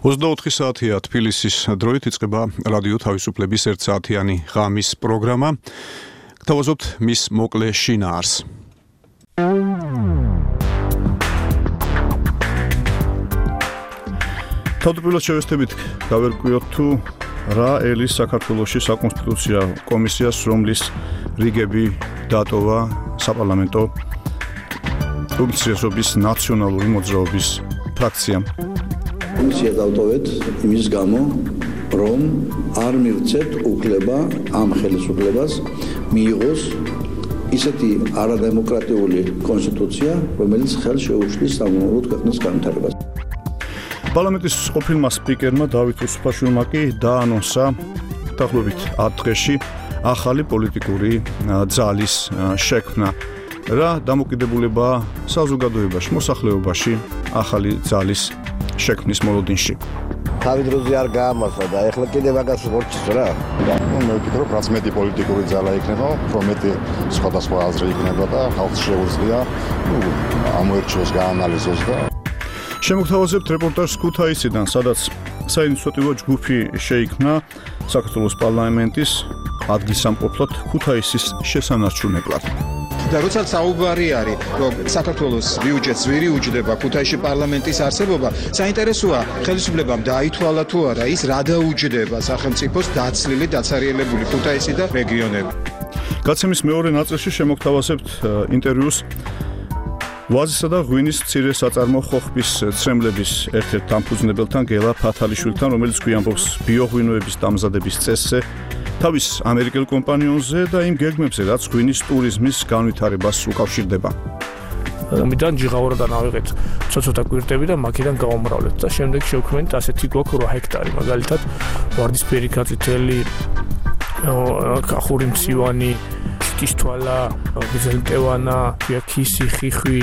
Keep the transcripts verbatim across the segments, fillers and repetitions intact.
ოცდაოთხი საათია თბილისის დროით იწყება რადიო თავისუფლების ერთსაათიანი ღამის პროგრამა. გთავაზობთ მის მოკლე შინაარს. თავდაპირველად შევესწრებით გავერკვიოთ თუ რა ელის საქართველოში საკონსტიტუციო კომისიას, რომლის რიგები დატოვა საპარლამენტო უმცირესობის ნაციონალური მოძრაობის ფრაქციამ. კომისია დავტოვეთ იმის გამო, რომ არ მივცეთ უფლება ამ ხელისუფლებას მიიღოს ისეთი არადემოკრატიული კონსტიტუცია, რომელიც ხელს შეუშლის სამომავლოდ ქვეყნის განვითარებას. პარლამენტის ყოფილმა სპიკერმა დავით უსუფაშვილმა კი დაანონსა დაახლოებით ათ დღეში ახალი პოლიტიკური ძალის შექმნა. რა დამოკიდებულება საზოგადოებაში, მოსახლეობაში ახალი ძალის შექმნის მოლოდინში. თავიდროზე არ გაამართა და ეხლა კიდე მაგას როჩის რა. მე ვფიქრობ, რაც მეტი პოლიტიკური ძალა იქნება, უფრო მეტი სხვადასხვა აზრი იქნება და ხალხს შეუძლია ამოერჩიოს, გაანალიზოს და შემოგთავაზებთ რეპორტაჟს ქუთაისიდან, სადაც საინიციატივო ჯგუფი შეიქმნა საქართველოს პარლამენტის ადგილსამყოფლად ქუთაისის შესანარჩუნებლად. და როდესაც საუბარი არის, რომ საქართველოს ბიუჯეტს ვირი უჯდება ქუთაისში პარლამენტის არსებობა, საინტერესოა ხელისუფლებამ დაითვალა თუ არა ის რა დაუჯდება სახელმწიფოს დაცლილი, დაცარიელებული ქუთაისი და რეგიონები. გაცემის მეორე ნაწილში შემოგთავაზებთ ინტერვიუს ვაზისა და ღვინის მცირე საწარმო ხოხბის ცრემლების ერთ-ერთ დამფუძნებელთან გელა ფათალიშვილთან, რომელიც გვიანბობს ბიოღვინოების დამზადების წესზე, თავის ამერიკელ კომპანიონზე და იმ გეგმებზე, რაც ღვინის ტურიზმის განვითარებას უკავშირდება. მიდან ჯიღაურადან ავიღეთ ცოტა კვირტები და მაქედან გავამრავლეთ და შემდეგ შევქმნით ასეთი გვაქვს ორი ჰექტარი, მაგალითად ვარდისფერი გაწითელი, კახური მცივანი, შტიშთვალა, გზელტევანა, ქისი, ხიხვი,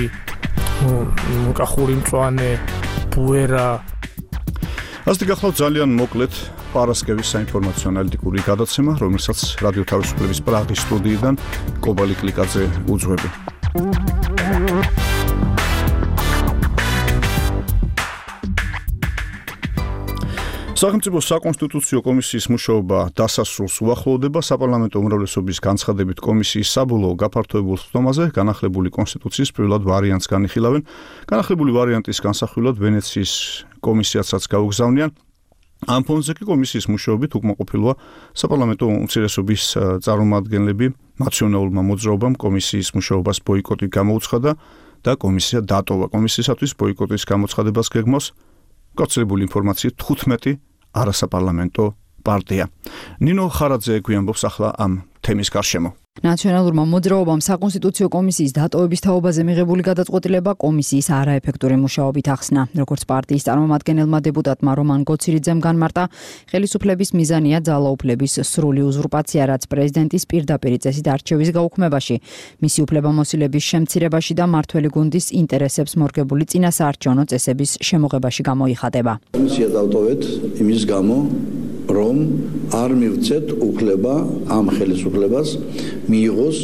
კახური მწვანე, ბუერა. ასეთი გახლავთ ძალიან მოკლედ პარასკევის საინფორმაციო ანალიტიკური გადაცემა, რომელსაც რადიო თავისუფლების პრაღის სტუდიიდან კობალი კლიკაძე უძღვები. სახელმწიფო საკონსტიტუციო კომისიის მუშაობა დასასრულს უახლოვდება. საპარლამენტო უმრავლესობის განცხადებით კომისიის საბოლოო გაფართოებულ ხდომაზე განახლებული კონსტიტუციის პირველად ვარიანტს განიხილავენ. განახლებული ვარიანტის განსახილვად ვენეციის კომისიასაც გაუგზავნიან. ამ ფონზე კი კომისიის მუშაობით უკმაყოფილოა საპარლამენტო უმცირესობის წარმომადგენლები. ნაციონალურმა მოძრაობამ კომისიის მუშაობას ბოიკოტი გამოუცხადა და კომისია დატოვა. კომისიისათვის ბოიკოტის გამოცხადებას გეგმავს გაცილებული ინფორმაციით თხუთმეტი არასაპარლამენტო პარტია. ნინო ხარაძე გვიანბობს ახლა ამ თემის გარშემო. ნაციონალურმა მოძრაობამ საკონსტიტუციო კომისიის დატოვების თაობაზე მიღებული გადაწყვეტილება კომისიის არაეფექტური მუშაობით ახსნა. როგორც პარტიის წარმომადგენელმა დეპუტატმა რომან გოცირიძემ განმარტა, ხელისუფლების მიზანია ძალაუფლების სრული უზურპაცია, რაც პრეზიდენტის პირდაპირი წესით არჩევის გაუქმებაში, მისი უფლებამოსილების შემცირებაში და მართველი გუნდის ინტერესებს მორგებული წინასაარჩევნო წესების შემოღებაში გამოიხატება. კომისია დავტოვეთ იმის გამო, რომ არ მივცეთ უფლება ამ ხელისუფლებას მიიღოს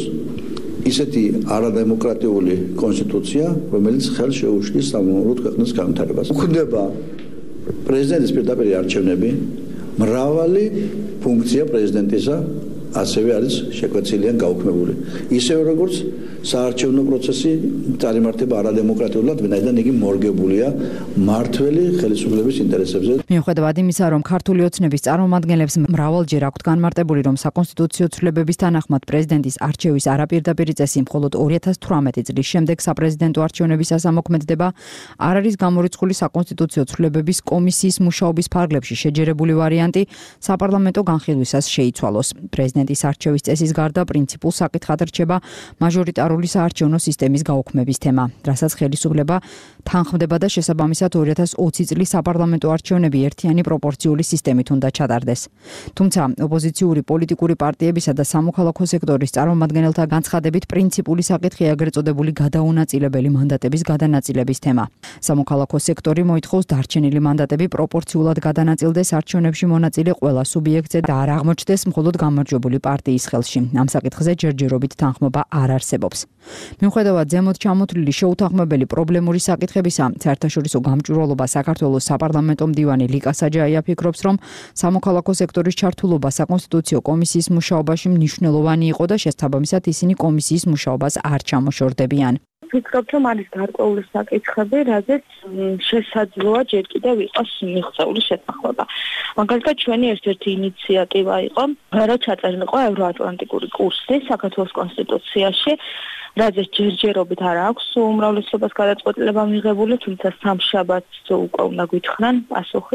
ისეთი არადემოკრატიული კონსტიტუცია, რომელიც ხელს შეუშლის სამომავლოდ ქვეყნის განვითარებას. გვხვდება პრეზიდენტის პირდაპირი არჩევნები, მრავალი ფუნქცია პრეზიდენტისა ასევე არის შეკვეცილი ან გაუქმებული. ისევე როგორც საარჩევნო პროცესი წარიმართება არადემოკრატიულად, ვინაიდან იგი მორგებულია მართველი ხელისუფლების ინტერესებზე. მიუხედავად იმისა, რომ ქართული ოცნების წარმომადგენლებს მრავალჯერ აქვთ განმარტებული, რომ საკონსტიტუციო ცვლილებების თანახმად პრეზიდენტის არჩევის არაპირდაპირი წესი მხოლოდ ორი ათას თვრამეტი წლის შემდეგ საპრეზიდენტო არჩევნებისას ამოქმედდება, არ არის გამორიცხული საკონსტიტუციო ცვლილებების კომისიის მუშაობის ფარგლებში შეჯერებული ვარიანტი საპარლამენტო განხილვისას შეიცვალოს. პრეზიდენტის არჩევის წესის გარდა პრინციპულ საკითხად რჩება მაჟორიტარული საარჩევნო სისტემის გაუქმების თემა, რასაც ხელისუფლება თანხმდება და შესაბამისად ორი ათას ოცი წლის საპარლამენტო არჩევნები ერთიანი პროპორციული სისტემით უნდა ჩატარდეს. თუმცა ოპოზიციური პოლიტიკური პარტიებისა და სამოქალაქო სექტორის წარმომადგენელთა განცხადებით პრინციპული საკითხია ეგრეთ წოდებული გადაუნაწილებელი მანდატების გადანაწილების თემა. სამოქალაქო სექტორი მოითხოვს დარჩენილი მანდატები პროპორციულად გადანაწილდეს არჩევნებში მონაწილე ყველა სუბიექტზე და არ აღმოჩნდეს მხოლოდ გამარჯვებული დემოკრატიული პარტიის ხელში. ამ საკითხზე ჯერჯერობით თანხმობა არ არსებობს. მიუხედავად ზემოთ ჩამოთვლილი შეუთანხმებელი პრობლემური საკითხებისა, საერთაშორისო გამჭვირვალობა საქართველოს საპარლამენტო მდივანი ლიკა საჯაია ფიქრობს, რომ სამოქალაქო სექტორის ჩართულობა საკონსტიტუციო კომისიის მუშაობაში მნიშვნელოვანი იყო და შესაბამისად ისინი კომისიის მუშაობას არ ჩამოშორდებიან. ვფიქრობ, რომ არის გარკვეული საკითხები, რაზეც შესაძლოა ჯერ კიდევ იყოს მიღწეული შეთანხმება. მაგალითად, ჩვენი ერთ-ერთი ინიციატივა იყო, რომ ჩაწერილიყო ევროატლანტიკური კურსი საქართველოს კონსტიტუციაში, რაზეც ჯერჯერობით არ აქვს უმრავლესობას გადაწყვეტილება მიღებული, თუმცა სამშაბათს უკვე უნდა გვითხრან პასუხი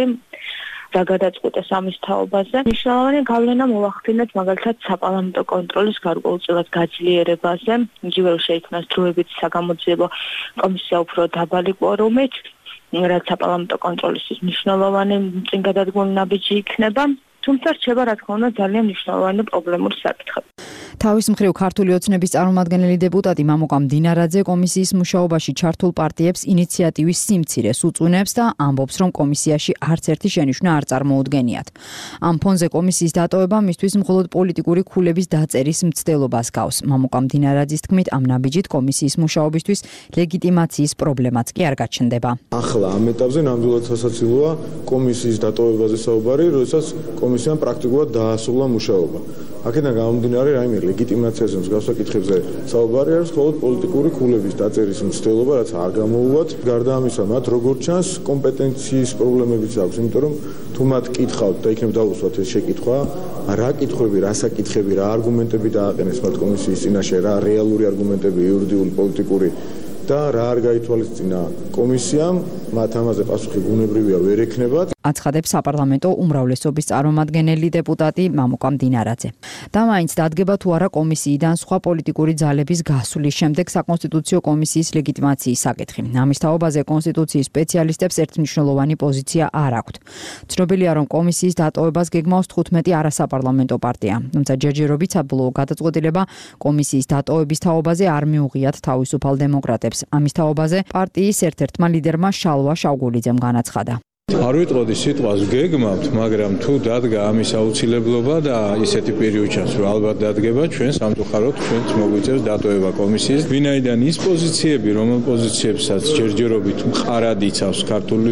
რა გადაწყვეტეს ამის თაობაზე. მნიშვნელოვანი გავლენა მოვახდინეთ მაგალითად საპარლამენტო კონტროლის გარკვეულწილად გაძლიერებაზე, იგივე რომ შეიქმნას დროებით საგამოძიებო კომისია უფრო დაბალი კვორუმით, რაც საპარლამენტო კონტროლის მნიშვნელოვანი წინგადადგმული ნაბიჯი იქნება. თუმცა რჩება რა თქმა უნდა ძალიან მნიშვნელოვანი პრობლემური საკითხები. თავის მხრივ ქართული ოცნების წარმომადგენელი დეპუტატი მამუკა მდინარაძე კომისიის მუშაობაში ჩართულ პარტიებს ინიციატივის სიმცირეს უწუნებს და ამბობს, რომ კომისიაში არც ერთი შენიშვნა არ წარმოუდგენიათ. ამ ფონზე კომისიის დატოვება მისთვის მხოლოდ პოლიტიკური ქულების დაწერის მცდელობას გავს. მამუკა მდინარაძის თქმით, ამ ნაბიჯით კომისიის მუშაობისთვის ლეგიტიმაციის პრობლემაც კი არ გაჩნდება. ახლა ამ ეტაპზე ნამდვილად სასაცილოა კომისიის დატოვებაზე საუბარი, როდესაც კომისიამ პრაქტიკულად დაასრულა მუშაობა. აქედან გამომდინარე, რაიმე ლეგიტიმაციაზე მსგავს საკითხებზე საუბარი არის მხოლოდ პოლიტიკური ქულების დაწერის მცდელობა, რაც არ გამოუვათ. გარდა ამისა, მათ როგორც ჩანს, კომპეტენციის პრობლემებიც აქვს, იმიტომ რომ თუ მათ კითხავთ და იქნებ დავუსვათ ეს შეკითხვა, რა კითხვები, რა საკითხები, რა არგუმენტები დააყენეს მათ კომისიის წინაშე, რა რეალური არგუმენტები, იურიდიული, პოლიტიკური და რა არ გაითვალისწინა კომისიამ, მათ ამაზე პასუხი ბუნებრივია ვერ ექნებათ. აცხადებს საპარლამენტო უმრავლესობის წარმომადგენელი დეპუტატი მამუკა მდინარაძე. და მაინც დადგება თუ არა კომისიიდან სხვა პოლიტიკური ძალების გასვლის შემდეგ საკონსტიტუციო კომისიის ლეგიტიმაციის საკითხი. ამის თაობაზე კონსტიტუციის სპეციალისტებს ერთმნიშვნელოვანი პოზიცია არ აქვთ. ცნობილია, რომ კომისიის დატოვებას გეგმავს თხუთმეტი არასაპარლამენტო პარტია. თუმცა ჯერჯერობით საბოლოო გადაწყვეტილება კომისიის დატოვების თაობაზე არ მიუღიათ თავისუფალ დემოკრატებს. ამის თაობაზე პარტიის ერთ-ერთმა ლიდერმა შალვა შავგულიძემ განაცხადა. არ ვიტყოდი სიტყვას გეგმავთ, მაგრამ თუ დადგა ამის აუცილებლობა და ისეთი პერიოდი ჩანს, რომ ალბათ დადგება, ჩვენ სამწუხაროდ ჩვენც მოგვიწევს დატოვება კომისიის. ვინაიდან ის პოზიციები, რომელ პოზიციებსაც ჯერჯერობით მყარად იცავს ქართული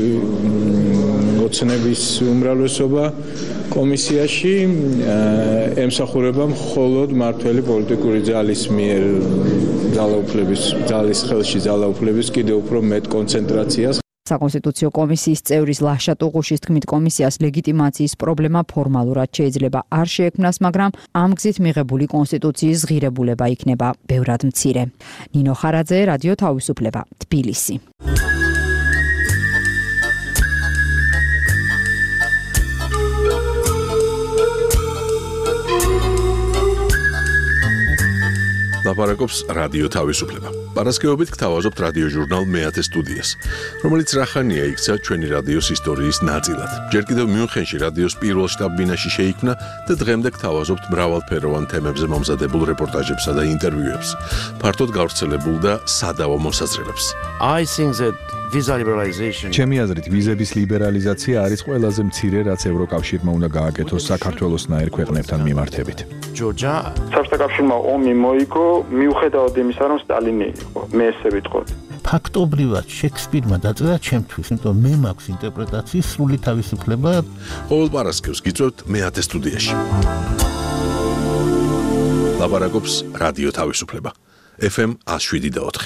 ოცნების უმრავლესობა კომისიაში, ემსახურება მხოლოდ მართველი პოლიტიკური ძალის მიერ ძალაუფლების, ძალის ხელში ძალაუფლების კიდევ უფრო მეტ კონცენტრაციას. საკონსტიტუციო კომისიის წევრის ლაშა ტუღუშის თქმით, კომისიას ლეგიტიმაციის პრობლემა ფორმალურად შეიძლება არ შეექმნას, მაგრამ ამ გზით მიღებული კონსტიტუციის ღირებულება იქნება ბევრად მცირე. ნინო ხარაძე, რადიო თავისუფლება, თბილისი. ლაპარაკობს რადიო თავისუფლება. პარასკევობით გთავაზობთ რადიო ჟურნალ მეათე სტუდიას, რომელიც რახანია იქცა ჩვენი რადიოს ისტორიის ნაწილად. ჯერ კიდევ მიუნხენში რადიოს პირველ შტაბ-ბინაში შეიქმნა და დღემდე გთავაზობთ მრავალფეროვან თემებზე მომზადებულ რეპორტაჟებსა და ინტერვიუებს. ფართოდ გავრცელებულ და სადავო მოსაზრებებს. I think that visa liberalization ჩემი აზრით ვიზების ლიბერალიზაცია არის ყველაზე მცირე, რაც ევროკავშირმა უნდა გააკეთოს საქართველოსნაირ ქვეყნებთან მიმართებით. ჯორჯა საბჭოთა კავშირმა ომი მოიგო მიუხედავად იმისა, რომ სტალინი იყო. მე ესე ვიტყოდი. ფაქტობრივად შექსპირმა დაწერა ჩემთვის, იმიტომ მე მაქვს ინტერპრეტაციის სრული თავისუფლება. ყოველ პარასკევს გიწევთ მეათე სტუდიაში. ლაპარაკობს რადიო თავისუფლება. ეფ ემ one oh seven point four.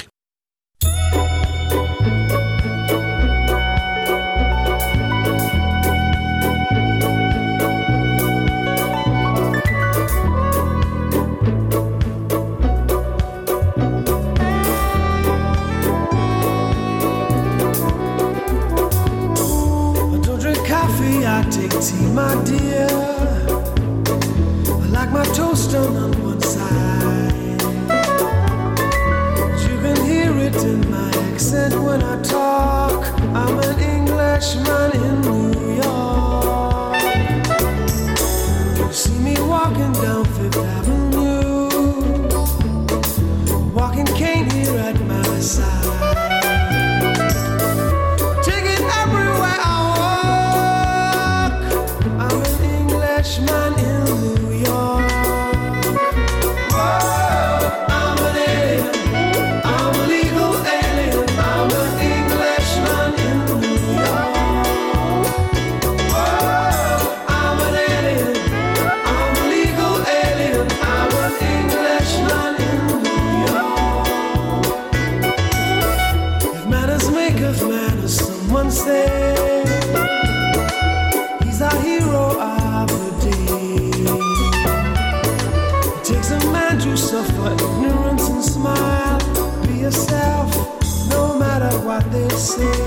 I take tea, my dear. I like my toast on one side. You can hear it in my accent when I talk. I'm an Englishman in New York. You see me walking down Fifth Avenue, walking cane here at my side. Man in New York. He's a hero of the day. It takes a man to suffer ignorance and smile. Be yourself, no matter what they say.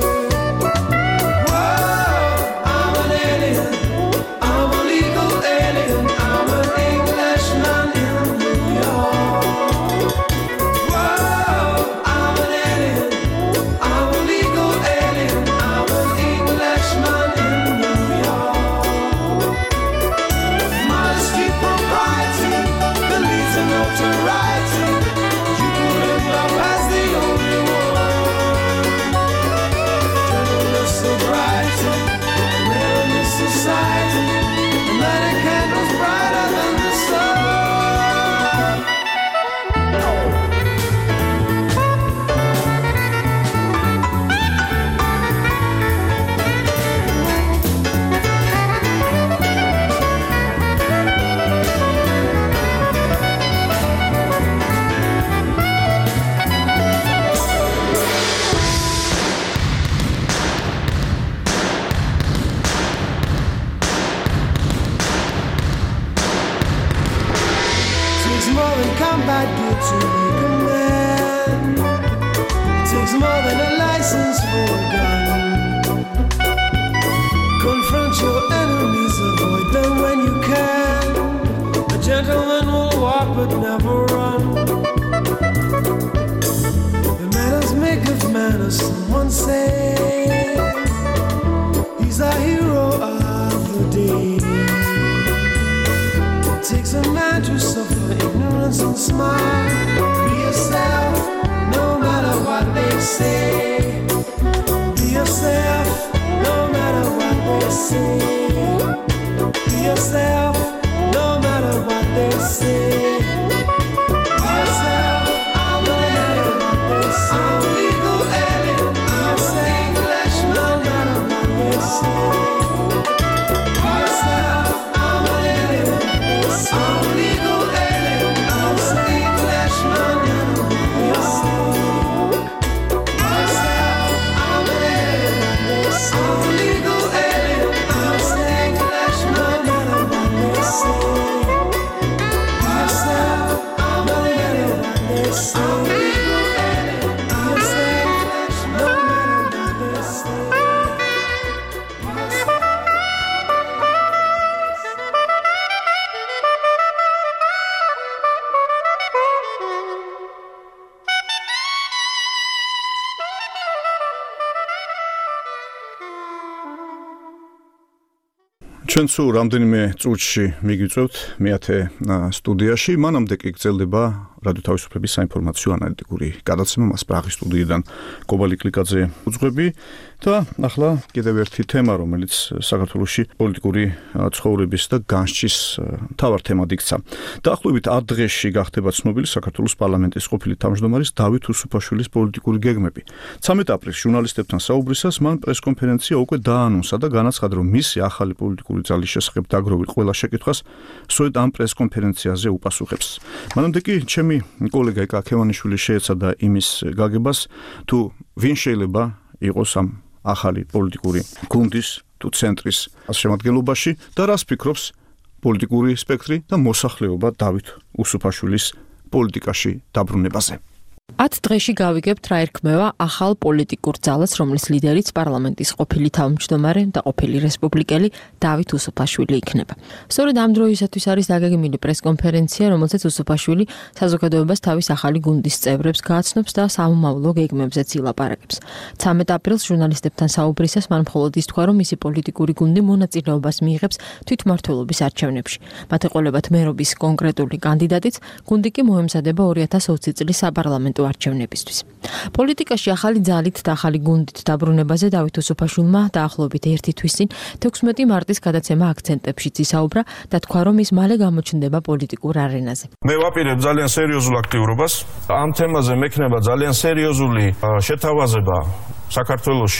ჩვენ სულ რამდენიმე წუთში მიგიწევთ მეათე სტუდიაში. მანამდე კი გრძელდება რადიო თავისუფლების საინფორმაციო ანალიტიკური გადაცემა მას პრაღის სტუდიიდან კობალი კლიკაძე უძღვები და ახლა კიდევ ერთი თემა, რომელიც საქართველოში პოლიტიკური ცხოვრების და განსჯის მთავარ თემად იქცა. დაახლოებით ათ დღეში გახდება ცნობილი საქართველოს პარლამენტის ყოფილი თავმჯდომარის დავით უსუფაშვილის პოლიტიკური გეგმები. ცამეტ აპრილს ჟურნალისტებთან საუბრისას მან პრესკონფერენცია უკვე დაანონსა და განაცხადა, რომ მისი ახალი პოლიტიკური ძალის შესახებ დაგროვილ ყველა შეკითხვას სწორედ ამ პრესკონფერენციაზე უპასუხებს. მანამდე კი ჩემი კოლეგა ეკა ქევანიშვილი შეეცადა იმის გაგებას, თუ ვინ შეიძლება იყოს ამ ახალი პოლიტიკური გუნდის თუ ცენტრის შემადგენლობაში და რას ფიქრობს პოლიტიკური სპექტრი და მოსახლეობა დავით უსუფაშვილის პოლიტიკაში დაბრუნებაზე. ათ დღეში გავიგებთ რა ერქმევა ახალ პოლიტიკურ ძალას, რომლის ლიდერიც პარლამენტის ყოფილი თავმჯდომარე და ყოფილი რესპუბლიკელი დავით უსუფაშვილი იქნება. სწორედ ამ დროისათვის არის დაგეგმილი პრესკონფერენცია, რომელზეც უსუფაშვილი საზოგადოებას თავის ახალი გუნდის წევრებს გააცნობს და სამომავლო გეგმებზეც ილაპარაკებს. ცამეტ აპრილს ჟურნალისტებთან საუბრისას მან მხოლოდ ითქვა, რომ მისი პოლიტიკური გუნდი მონაწილეობას მიიღებს თვითმმართველობის არჩევნებში. მათ ეყოლებათ მერობის კონკრეტული კანდიდატიც, გუნდი კი მოემზადება ორი ათას ოცი წლის საპარლამენტო არჩევნებისთვის. პოლიტიკაში ახალი ძალით და ახალი გუნდით დაბრუნებაზე დავით უსუფაშვილმა დაახლოებით ერთი თვის წინ თექვსმეტი მარტის გადაცემა აქცენტებშიც ისაუბრა და თქვა, რომ ის მალე გამოჩნდება პოლიტიკურ არენაზე. მე ვაპირებ ძალიან სერიოზულ აქტიურობას. ამ თემაზე მექნება ძალიან სერიოზული შეთავაზება საქართველოში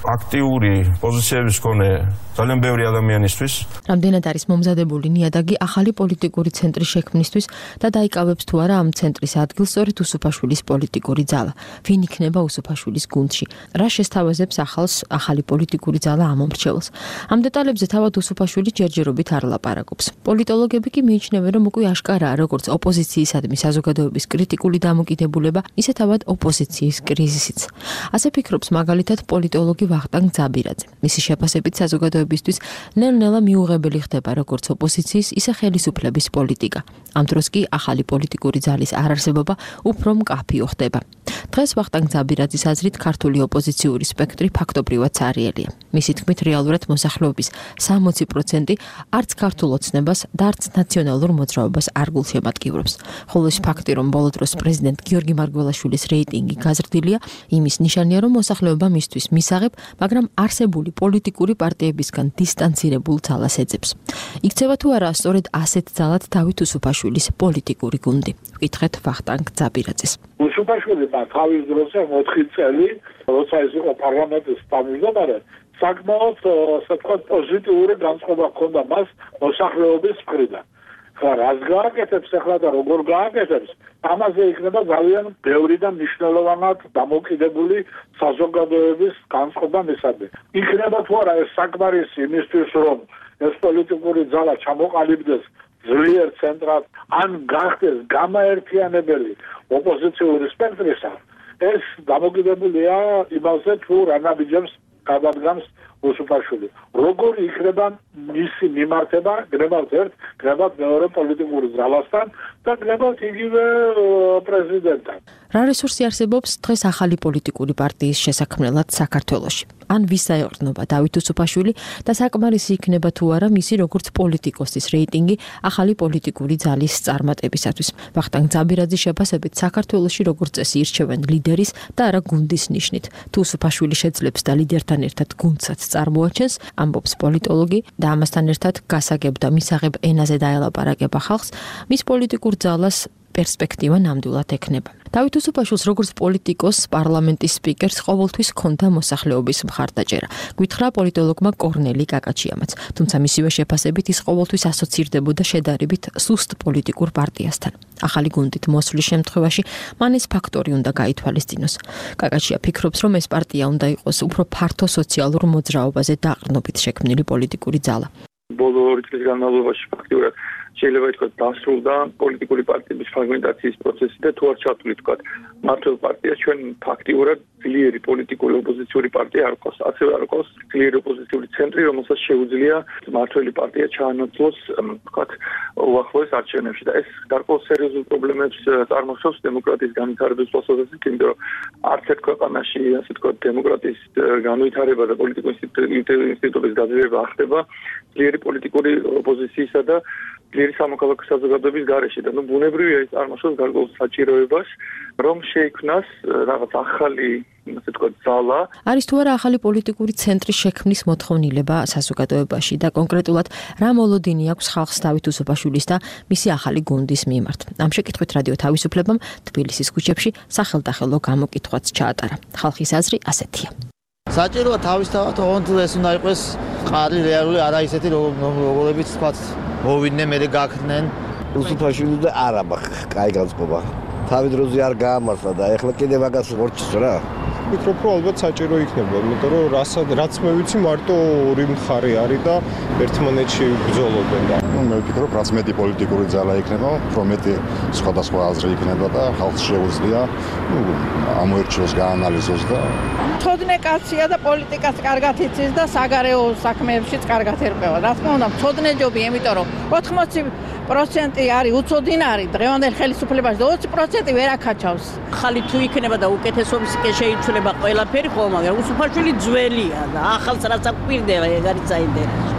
აქტიური პოზიციების მქონე ძალიან ბევრი ადამიანისთვის. რამდენად არის მომზადებული ნიადაგი ახალი პოლიტიკური ცენტრის შექმნისთვის და დაიკავებს თუ არა ამ ცენტრის ადგილს სწორედ უსუფაშვილის პოლიტიკური ძალა. ვინ იქნება უსუფაშვილის გუნდში? რა შესთავაზებს ახალს ახალი პოლიტიკური ძალა ამ მომრჩეველს? ამ დეტალებზე თავად უსუფაშვილი ჯერჯერობით არ ლაპარაკობს. პოლიტოლოგები კი მიიჩნევენ, რომ უკვე აშკარაა როგორც ოპოზიციისადმი საზოგადოების კრიტიკული დამოკიდებულება, ისე თავად ოპოზიციის კრიზისიც. ასე ფიქრობს მაგალითად პოლიტოლოგი ვახტანგ ძაბირაძე. მისი შეფასებით საზოგადოებისთვის ნელ-ნელა მიუღებელი ხდება როგორც ოპოზიციის, ისე ხელისუფლების პოლიტიკა. ამ დროს კი ახალი პოლიტიკური ძალის არარსებობა უფრო მკაფიო ხდება. დღეს ვახტანგ ძაბირაძის აზრით ქართული ოპოზიციური სპექტრი ფაქტობრივად ცარიელია. მისი თქმით რეალურად მოსახლეობის სამოცი პროცენტი არც ქართულ ოცნებას და არც ნაციონალურ მოძრაობას არ გულშემატკივრებს. ხოლო ის ფაქტი, რომ ბოლო დროს პრეზიდენტ გიორგი მარგველაშვილის რეიტინგი გაზრდილია, იმის ნიშანია, რომ მოსახლეობა მისთვის მისაღებ, მაგრამ არსებული პოლიტიკური პარტიებისგან დისტანცირებულ ძალას ეძებს. იქცევა თუ არა სწორედ ასეთ ძალად დავით უსუფაშვილის პოლიტიკური გუნდი? ვკითხეთ ვახტანგ ძაბირაძეს. უსუფაშვილი თავის დროზე ოთხი წელი, როცა ის იყო პარლამენტის თავმჯდომარე, საკმაოდ ასე ვთქვათ პოზიტიური განწყობა ჰქონდა მას მოსახლეობის მხრიდან. ხა რას გააკეთებს ახლა და როგორ გააკეთებს? ამაზე იქნება ძალიან ბევრი და მნიშვნელოვნად დამოკიდებული საზოგადოების განწყობა მისადმი. იქნება თუ არა ეს საკმარისი იმისთვის, რომ ეს პოლიტიკური ძალა ჩამოყალიბდეს ძლიერ ცენტრად, ან გახდეს გამაერთიანებელი ოპოზიციური სპექტრისა, ეს დამოკიდებულია იმაზე, თუ რა ნაბიჯებს გადადგამს უსუფაშვილი. როგორი იქნება მისი მიმართება, გნებავთ ერთ, გნებავთ მეორე პოლიტიკური ძალასთან და გნებავთ იგივე პრეზიდენტთან. რა რესურსი არსებობს დღეს ახალი პოლიტიკური პარტიის შესაქმნელად საქართველოში? ან ვის საეყრდნობა დავით უსუფაშვილი და საკმარისი იქნება თუ არა მისი როგორც პოლიტიკოსის რეიტინგი ახალი პოლიტიკური ძალის წარმატებისათვის? ვახტანგ ძაბირაძის შეფასებით საქართველოში როგორც წესი ირჩევენ ლიდერის და არა გუნდის ნიშნით. თუ უსუფაშვილი შეძლებს და ლიდერთან ერთად გუნდსაც წარმოაჩენს, ამბობს პოლიტოლოგი და ამასთან ერთად გასაგებ და მისაღებ ენაზე დაელაპარაკება ხალხს, მის პოლიტიკურ ძალას პერსპექტივა ნამდვილად ექნება. დავით უსუფაშვილს როგორც პოლიტიკოსს, პარლამენტის სპიკერს ყოველთვის ჰქონდა მოსახლეობის მხარდაჭერა. გვითხრა პოლიტოლოგმა კორნელი კაკაჩიამაც, თუმცა მისივე შეფასებით ის ყოველთვის ასოცირდებოდა შედარებით სუსტ პოლიტიკურ პარტიასთან. ახალი გუნდით მოსვლის შემთხვევაში მან ეს ფაქტორი უნდა გაითვალისწინოს. კაკაჩია ფიქრობს, რომ ეს პარტია უნდა იყოს უფრო ფართო სოციალურ მოძრაობაზე დაყრდნობით შექმნილი პოლიტიკური ძალა. ბოლო ორი წლის განმავლობაში ფაქტიურად შეიძლება ითქვას დასრულდა პოლიტიკური პარტიების ფრაგმენტაციის პროცესი და თუ არ ჩავთვლით თქვა მართლ პარტიას ჩვენ ფაქტიურად ძლიერი პოლიტიკური ოპოზიციური პარტია არ ყავს, ასევე არ ყავს ძლიერი ოპოზიციური ცენტრი, რომელსაც შეუძლია მართლი პარტია ჩაანაცვლოს თქვა უახლოეს არჩევნებში და ეს გარკვეულ სერიოზულ პრობლემებს წარმოშობს დემოკრატიის განვითარების პროცესში, იმიტომ რომ არც ერთ ქვეყანაში ასე თქვა დემოკრატიის განვითარება და პოლიტიკური ინსტიტუტების გაძლიერება არ ხდება ძლიერი პოლიტიკური ოპოზიციისა და ძლიერი სამოქალაქო საზოგადოების გარეშე და ნუ ბუნებრივია ის წარმოშობს გარკვეულ საჭიროებას, რომ შეიქმნას რაღაც ახალი, ასე ვთქვათ, ძალა. არის თუ არა ახალი პოლიტიკური ცენტრის შექმნის მოთხოვნილება საზოგადოებაში და კონკრეტულად რა მოლოდინი აქვს ხალხს დავით უსუფაშვილის და მისი ახალი გუნდის მიმართ? ამ შეკითხვით რადიო თავისუფლებამ თბილისის ქუჩებში სახელდახელო გამოკითხვაც ჩაატარა. ხალხის აზრი ასეთია. საჭიროა თავისთავად ოღონდ ეს უნდა იყოს ყარი რეალური, არა ისეთი როგორებიც თქვათ მოვიდნენ მე გაქრნენ. უსუფაშვილი და არა კაი განწყობა. თავი დროზე არ გაამართლა და ეხლა კიდე მაგას მორჩის რა. ვფიქრობ, რომ ალბათ საჭირო იქნება, იმიტომ რომ რასაც რაც მე ვიცი მარტო ორი მხარე არის და ერთმანეთში ბრძოლობენ და ნუ მე ვფიქრობ, რაც მეტი პოლიტიკური ძალა იქნება, უფრო მეტი სხვადასხვა აზრი იქნება და ხალხს შეუძლია ნუ ამოერჩიოს, გაანალიზოს და მწოდნე კაცია და პოლიტიკას კარგად იცის და საგარეო საქმეებშიც კარგად ერკვევა. რა თქმა უნდა, მწოდნე ჯობი, იმიტომ რომ ოთხმოცი პროცენტი არის უცოდინარი დღევანდელ ხელისუფლებაში და ოცი პროცენტი ვერ აკაჩავს. ხალი თუ იქნება და უკეთესობის კი შეიცვლება ყველაფერი ხო, მაგრამ უსუფაშვილი ძველია და ახალს რაც აკვირდება, ეგ არის საინტერესო.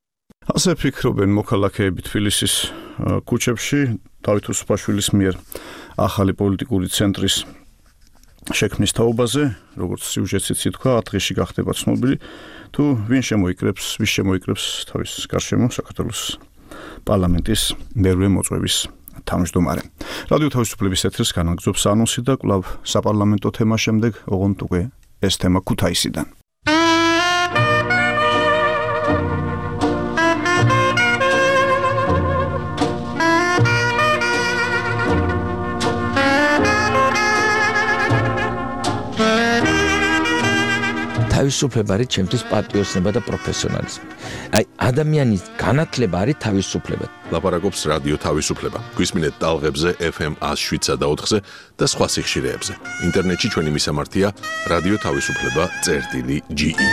ასე ფიქრობენ მოქალაქეები თბილისის ქუჩებში დავით უსუფაშვილის მიერ ახალი პოლიტიკური ცენტრის შექმნის თაობაზე, როგორც სიუჟეტიც ითქვა, დღეში გახდება ცნობილი, თუ ვინ შემოიკრებს, ვის შემოიკრებს თავის გარშემო საქართველოს პარლამენტის მერვე მოწვევის თავმჯდომარე. რადიო თავისუფლების ეთერს განაგრძობს ანონსი და კვლავ საპარლამენტო თემა შემდეგ, ოღონდ უკვე ეს თემა ქუთაისიდან. თავისუფლება არის ჩემთვის პატრიოტიზმი და პროფესიონალიზმი. აი ადამიანის განათლება არის თავისუფლება. ლაპარაკობს რადიო თავისუფლება. გვისმინეთ ტალღებზე ეფ ემ one oh seven და ოთხზე და სხვა სიხშირეებზე. ინტერნეტში ჩვენი მისამართია რადიო თავისუფლება წერტილი ჯი ი.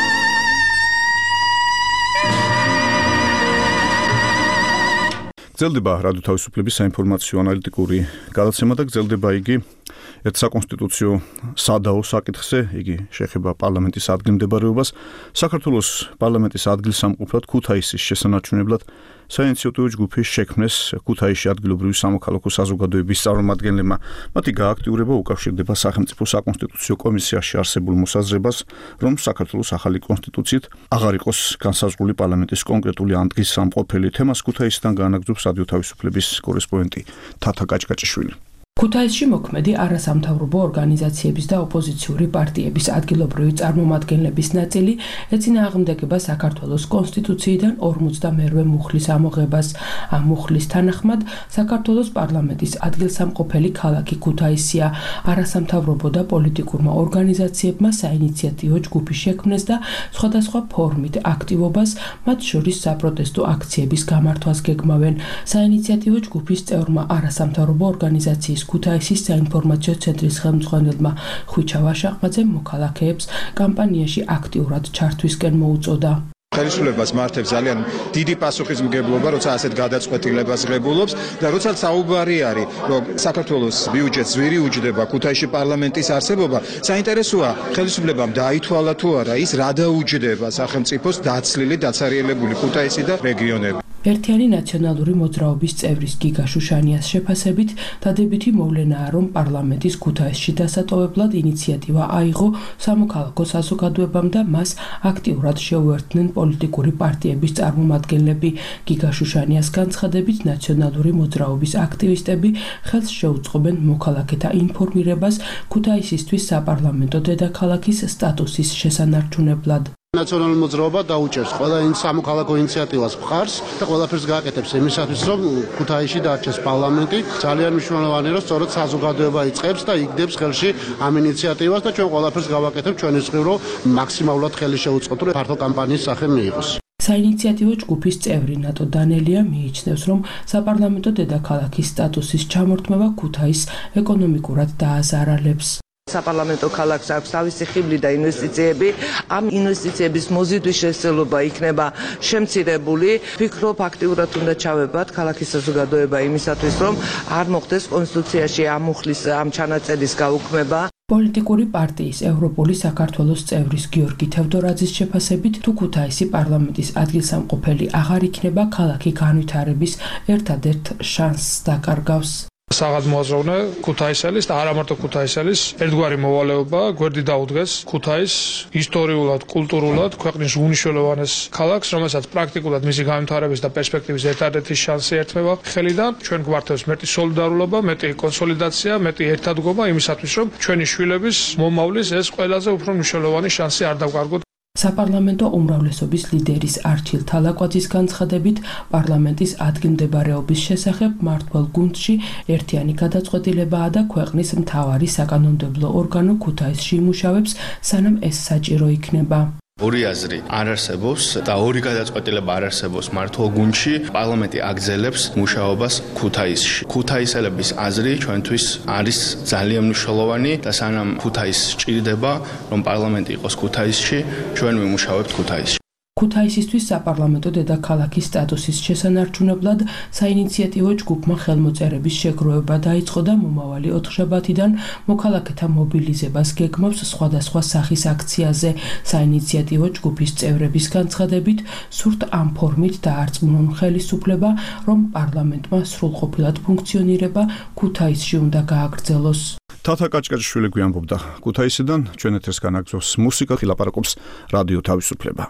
გრძელდება რადიო თავისუფლების საინფორმაციო ანალიტიკური გადაცემა და გრძელდება იგი ერთ საკონსტიტუციო სადაო საკითხზე, იგი შეეხება პარლამენტის ადგილმდებარეობას. საქართველოს პარლამენტის ადგილსამყოფლად ქუთაისის შესანარჩუნებლად საინიციატივო ჯგუფის შექმნეს ქუთაისში ადგილობრივი სამოქალაქო საზოგადოების წარმომადგენლებმა. მათი გააქტიურება უკავშირდება სახელმწიფო საკონსტიტუციო კომისიაში არსებულ მოსაზრებას, რომ საქართველოს ახალი კონსტიტუციით აღარ იყოს განსაზღვრული პარლამენტის კონკრეტული ადგილსამყოფელი. თემას ქუთაისიდან გაანაგზობს რადიო თავისუფლების კორესპონდენტი თათა კაჭკაჭიშვილი. ქუთაისში მოქმედი არასამთავრობო ორგანიზაციების და ოპოზიციური პარტიების ადგილობრივი წარმომადგენლების ნაწილი ეწინააღმდეგება საქართველოს კონსტიტუციიდან ორმოცდამერვე მუხლის ამოღებას. ამ მუხლის თანახმად საქართველოს პარლამენტის ადგილსამყოფელი ქალაქი ქუთაისია. არასამთავრობო და პოლიტიკურმა ორგანიზაციებმა საინიციატივო ჯგუფი შექმნეს და სხვადასხვა ფორმით აქტივობას, მათ შორის საპროტესტო აქციების გამართვას გეგმავენ. საინიციატივო ჯგუფის წევრმა არასამთავრობო ორგანიზაციის ქუთაისის საინფორმაციო ცენტრის ხელმძღვანელმა ხვიჩა ვაშაყბაძემ მოქალაქეებს კამპანიაში აქტიურად ჩართვისკენ მოუწოდა. ხელისუფლებას მართებს ძალიან დიდი პასუხისმგებლობა, როცა ასეთ გადაწყვეტილებას ღებულობს და როცა საუბარი არის, რომ საქართველოს ბიუჯეტს ზვირი უჯდება ქუთაისში პარლამენტის არსებობა, საინტერესოა ხელისუფლებამ დაითვალა თუ არა ის რა დაუჯდება სახელმწიფოს დაცლილი, დაცარიელებული ქუთაისი და რეგიონები. ერთიანი ნაციონალური მოძრაობის წევრის გიგა შუშანიას შეფასებით, დადებითი მოვლენაა, რომ პარლამენტის ქუთაისში დასატოვებლად ინიციატივა აიღო სამოქალაქო საზოგადოებამ და მას აქტიურად შეუერთდნენ პოლიტიკური პარტიების წარმომადგენლები. გიგა შუშანიას განცხადებით, ნაციონალური მოძრაობის აქტივისტები ხელს შეუწყობენ მოქალაქეთა ინფორმირებას ქუთაისისთვის საპარლამენტო დედაქალაქის სტატუსის შესანარჩუნებლად. ნაციონალური მოძრაობა დაუჭერს ყველა იმ სამოქალაქო ინიციატივას მხარს და ყველაფერს გააკეთებს იმისათვის, რომ ქუთაისში დარჩეს პარლამენტი. ძალიან მნიშვნელოვანია, რომ სწორედ საზოგადოება იწყებს და იგდებს ხელში ამ ინიციატივას და ჩვენ ყველაფერს გავაკეთებ ჩვენი მხრივ, რომ მაქსიმალურად ხელი შეუწყოთ, რომ ფართო კამპანიის სახე მიიღოს. საინიციატივო ჯგუფის წევრი ნატო დანელია მიიჩნევს, რომ საპარლამენტო დედაქალაქის სტატუსის ჩამორთმევა ქუთაისს ეკონომიკურად დააზარალებს. საპარლამენტო ქალაქს აქვს თავისი ხიბლი და ინვესტიციები. ამ ინვესტიციების მოზიდვის შესაძლებლობა იქნება შემცირებული. ფიქრობ, აქტიურად უნდა ჩავებათ ქალაქის საზოგადოება იმისათვის, რომ არ მოხდეს კონსტიტუციაში ამ მუხლის ამ ჩანაწერის გაუქმება. პოლიტიკური პარტიის ევროპული საქართველოს წევრის გიორგი თევდორაძის შეფასებით, თუ ქუთაისი პარლამენტის ადგილსამყოფელი აღარ იქნება, ქალაქი განვითარების ერთადერთ შანსს დაკარგავს. საღად მოაზროვნე ქუთაისელის და არა მარტო ქუთაისელის ერთგვარი მოვალეობა გვერდი დაუდგეს ქუთაის ისტორიულად, კულტურულად ქვეყნის უნიშნელოვანეს ქალაქს, რომელსაც პრაქტიკულად მისი განვითარების და პერსპექტივის ერთადერთი შანსი ერთმევა ხელიდან. ჩვენ გვართებს მეტი სოლიდარულობა, მეტი კონსოლიდაცია, მეტი ერთადგომა იმისათვის, რომ ჩვენი შვილების მომავლის ეს ყველაზე უფრო მნიშვნელოვანი შანსი არ დავკარგოთ. საპარლამენტო უმრავლესობის ლიდერის არჩილ თალაკვაძის განცხადებით, პარლამენტის ადგილმდებარეობის შესახებ მმართველ გუნდში ერთიანი გადაწყვეტილებაა და ქვეყნის მთავარი საკანონმდებლო ორგანო ქუთაისში იმუშავებს, სანამ ეს საჭირო იქნება. ორი აზრი არ არსებობს და ორი გადაწყვეტილება არ არსებობს მართლ გუნდში. პარლამენტი აგზელებს მუშაობას ქუთაისში. ქუთაისელების აზრი ჩვენთვის არის ძალიან მნიშვნელოვანი და სანამ ქუთაისი ჭირდება, რომ პარლამენტი იყოს ქუთაისში, ჩვენ ვიმუშავებთ ქუთაისში. ქუთაისისთვის საპარლამენტო დედაქალაქის სტატუსის შესანარჩუნებლად საინიციატივო ჯგუფმა ხელმოწერების შეგროვება დაიწყო და მომავალი ოთხშაბათიდან მოქალაქეთა მობილიზებას გეგმავს სხვადასხვა სახის აქციაზე. საინიციატივო ჯგუფის წევრების განცხადებით, სურთ ამ ფორმით დაარწმუნონ ხელისუფლება, რომ პარლამენტმა სრულყოფილად ფუნქციონირება ქუთაისში უნდა გააგრძელოს. თათა კაჭკაჭიშვილი გვიანბობდა ქუთაისიდან, ჩვენ ეთერს განაგზავს მუსიკა, ლაპარაკობს რადიო თავისუფლება.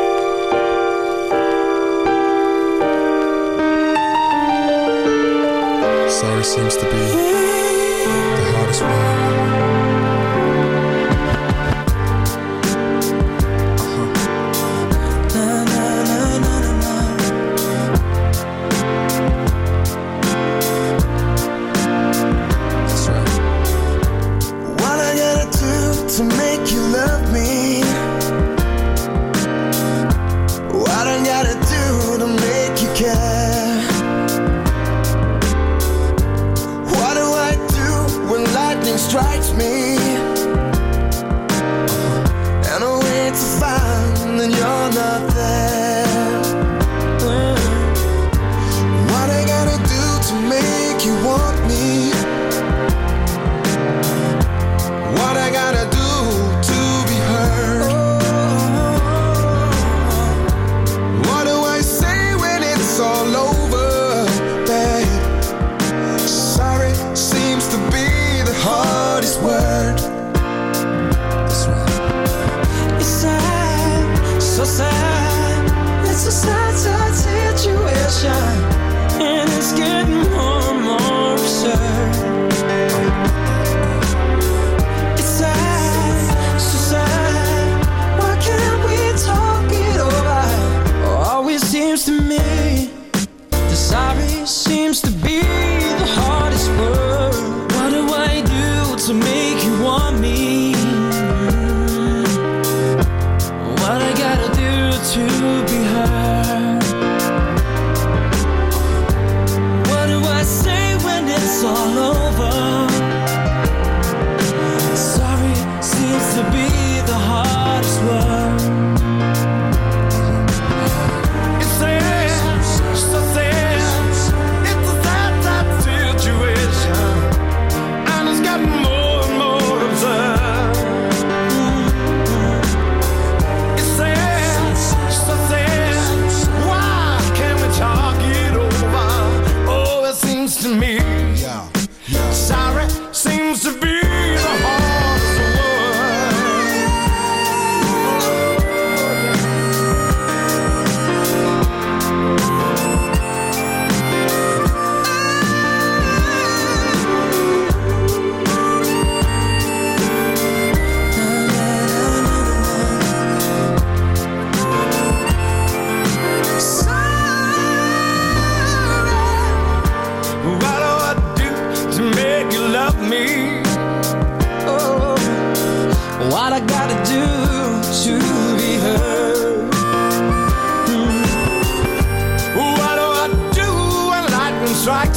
Sorry seems to be the hardest one. Uh-huh. Na, na, na, na, na, na. That's right. What I gotta do to make you love me?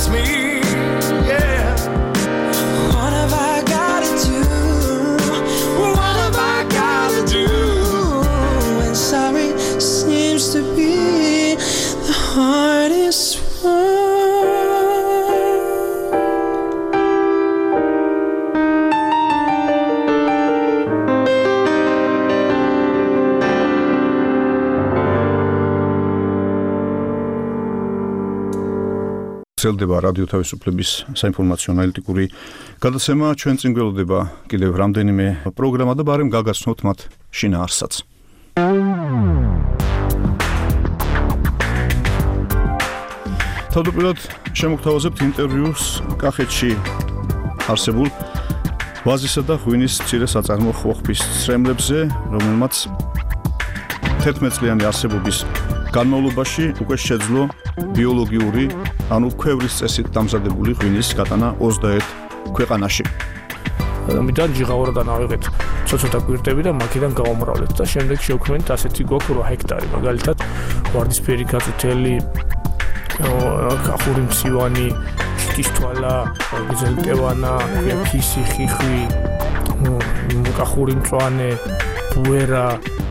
me. Yeah. What have I gotta do? What have I gotta do? And sorry seems to be the hardest one. ვრცელდება რადიო თავისუფლების საინფორმაციო ანალიტიკური გადაცემა. ჩვენ წინ გველოდება კიდევ რამდენიმე პროგრამა და ბარემ გაგაცნოთ მათ შინაარსსაც. თავდაპირველად შემოგთავაზებთ ინტერვიუს კახეთში არსებულ ვაზისა და ღვინის მცირე საწარმო ხოხბის ცრემლებზე, რომელმაც თერთმეტ წლიანი არსებობის განმავლობაში უკვე შეძლო ბიოლოგიური, ანუ ქვევრის წესით დამზადებული ღვინის გატანა ოცდაერთ ქვეყანაში. ამიტომ ჯიღაურიდან ავიღეთ ცოტა კვირტები და მაქედან გავამრავლეთ და შემდეგ შევქმნით ასეთი გვაქვს ორი ჰექტარი, მაგალითად ვარდისფერი გაწითელი, კახური მცივანი, შტისთვალა, გზელტევანა, ქისი, ხიხვი, კახური მწვანე, ბუერა.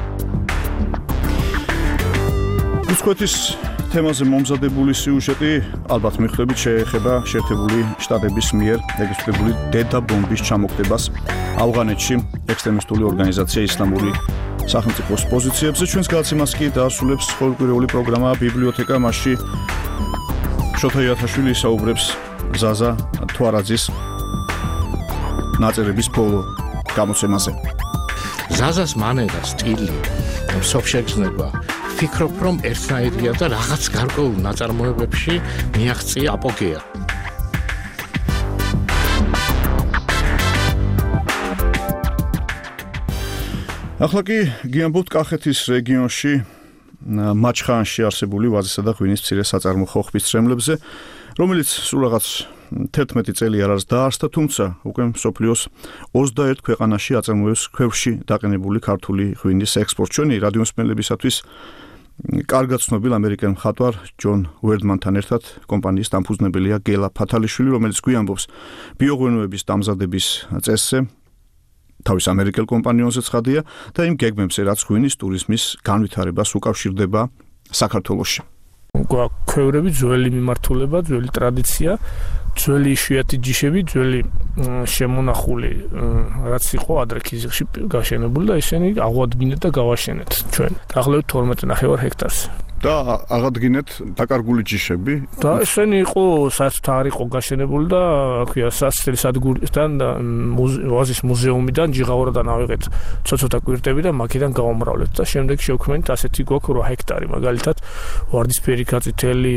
რუსეთის თემაზე მომზადებული სიუჟეტი ალბათ მიხვდებით შეეხება შეერთებული შტატების მიერ რეგისტრირებული დედა ბომბის ჩამოგდებას ავღანეთში ექსტრემისტული ორგანიზაცია ისლამური სახელმწიფოს პოზიციებზე. ჩვენს გადაცემას კი დაასრულებს ყოველკვირეული პროგრამა ბიბლიოთეკა, მასში შოთა იათაშვილი ისაუბრებს ზაზა თვარაძის ნაწერების ბოლო გამოცემაზე. ზაზას მანერა, სტილი, სოფშეგრძნება ფიქრობ, რომ ერთნაირია და რაღაც გარკვეულ ნაწარმოებებში მიაღწია აპოგეა. ახლა კი გიამბობთ კახეთის რეგიონში მაჩხანში არსებული ვაზისა და ღვინის მცირე საწარმო ხოხბის ცრემლებზე, რომელიც სულ რაღაც თერთმეტი წელი არ არის დაარსდა, თუმცა უკვე მსოფლიოს ოცდაერთ ქვეყანაში აწარმოებს ქვევში დაყენებული ქართული ღვინის ექსპორტს. ჩვენი რადიომსმენელებისათვის კარგად ცნობილ ამერიკელ მხატვარ ჯონ ვერდმანთან ერთად კომპანიის დამფუძნებელია გელა ფათალიშვილი, რომელიც გვიამბობს ბიოღვინოების დამზადების წესზე, თავის ამერიკელ კომპანიონზე ცხადია და იმ გეგმებზე, რაც ღვინის ტურიზმის განვითარებას უკავშირდება საქართველოში. ქვევრები ძველი მიმართულება, ძველი ტრადიცია, ძველი იშვიათი ჯიშები, ძველი შემონახული, რაც იყო ადრე ქიზიყში გაშენებული და ისინი აღვადგინეთ და გავაშენეთ ჩვენ. დაახლოებით თორმეტ ნახევარ ჰექტარს. და აღადგინეთ დაკარგული ჯიშები. და ესენი იყო საერთოდ არ იყო გაშენებული და ქვია სასწრაფო სადგურიდან და ვაზის მუზეუმიდან ჯიღაურიდან ავიღეთ ცოტა კვირტები და მაქედან გავამრავლეთ და შემდეგ შევქმნით ასეთი გვაქვს ორი ჰექტარი, მაგალითად ვარდისფერი გაწითელი,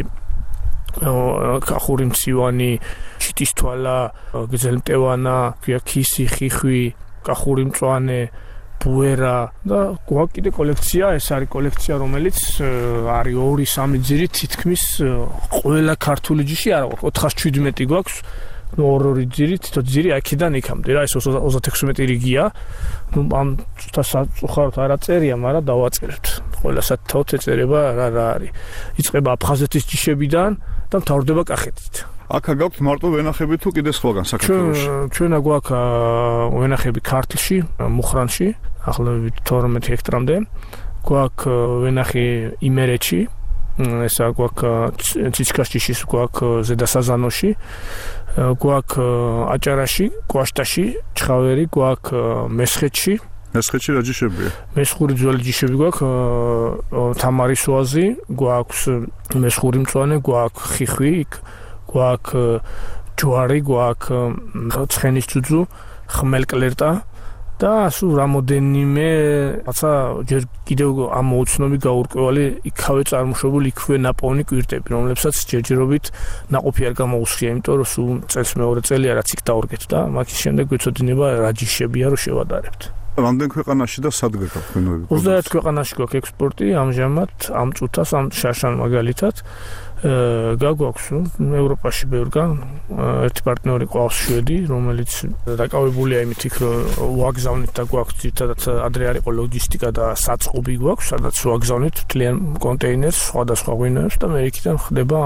კახური მცივანი, შტისთვალა, გზელტევანა, ქვია ქისი, ხიხვი, კახური მწვანე, ბუერა და გვაქვს კიდე კოლექცია, ეს არის კოლექცია, რომელიც არის ორი სამი ძირი, თითქმის ყველა ქართული ჯიში არა გვაქვს, ოთხასჯვიდმეტი გვაქვს, ორ-ორი ძირი, თითო ძირი აქედან იქამდე რა, ეს ოცდაექვსმეტი რიგია. ნუ ამ წუხაროთ არა წერია, მაგრამ დავაწერებთ. ყველა სათაოდ ეწერება რა რა არის. იწყება აფხაზეთის ჯიშებიდან და მთავრდება კახეთით. აქა გაქვთ მარტო ვენახები თუ კიდე სხვაგან საქართველოში? ჩვენა გვაქვს ვენახები ქართლში, მუხრანში, ახლავებით თორმეტ ჰექტრამდე. გვაქვს ვენახი იმერეთში, ესა გვაქვს ციცკაშჩიშის, გვაქვს ზედასაზანოში, გვაქვს აჭარაში, კვაშტაში, ჩხავერი, გვაქვს მესხეთში. მესხეთში რა ჯიშებია? მესხური ძველი ჯიშები გვაქვს, თამარის ვაზი, გვაქვს მესხური მწვანე, გვაქვს ხიხვი, გვაქვს ჯვარი, გვაქვს ცხენის ძუძუ, ხმელკლერტა და სულ რამოდენიმე რაცა ჯერ კიდევ ამ მოუცნობი გაურკვევალი იქავე წარმოშობილი იქვე ნაპოვნი კვირტები, რომლებსაც ჯერჯერობით ნაყოფი არ გამოუსხია, იმიტომ რომ სულ წელს მეორე წელია რაც იქ დაურგეთ და მაგის შემდეგ გვეცოდინება რა ჯიშებია რომ შევადარებთ. რამდენ ქვეყანაში და სად გაქვთ ღვინოები? ოცდაერთ ქვეყანაში გვაქვს ექსპორტი, ამჟამად ამ წუთას, ამ შაშან მაგალითად გაგვაქვს ევროპაში ბევრგან, ერთი პარტნიორი ყავს შვედი, რომელიც დაკავებულია იმით იქ რომ ვაგზავნით და გვაქვს ძირითადად ადრე არ იყო ლოგისტიკა და საწყობი გვაქვს, სადაც ვაგზავნით მთლიან კონტეინერს, სხვადასხვა ღვინოებს და მე იქიდან ხდება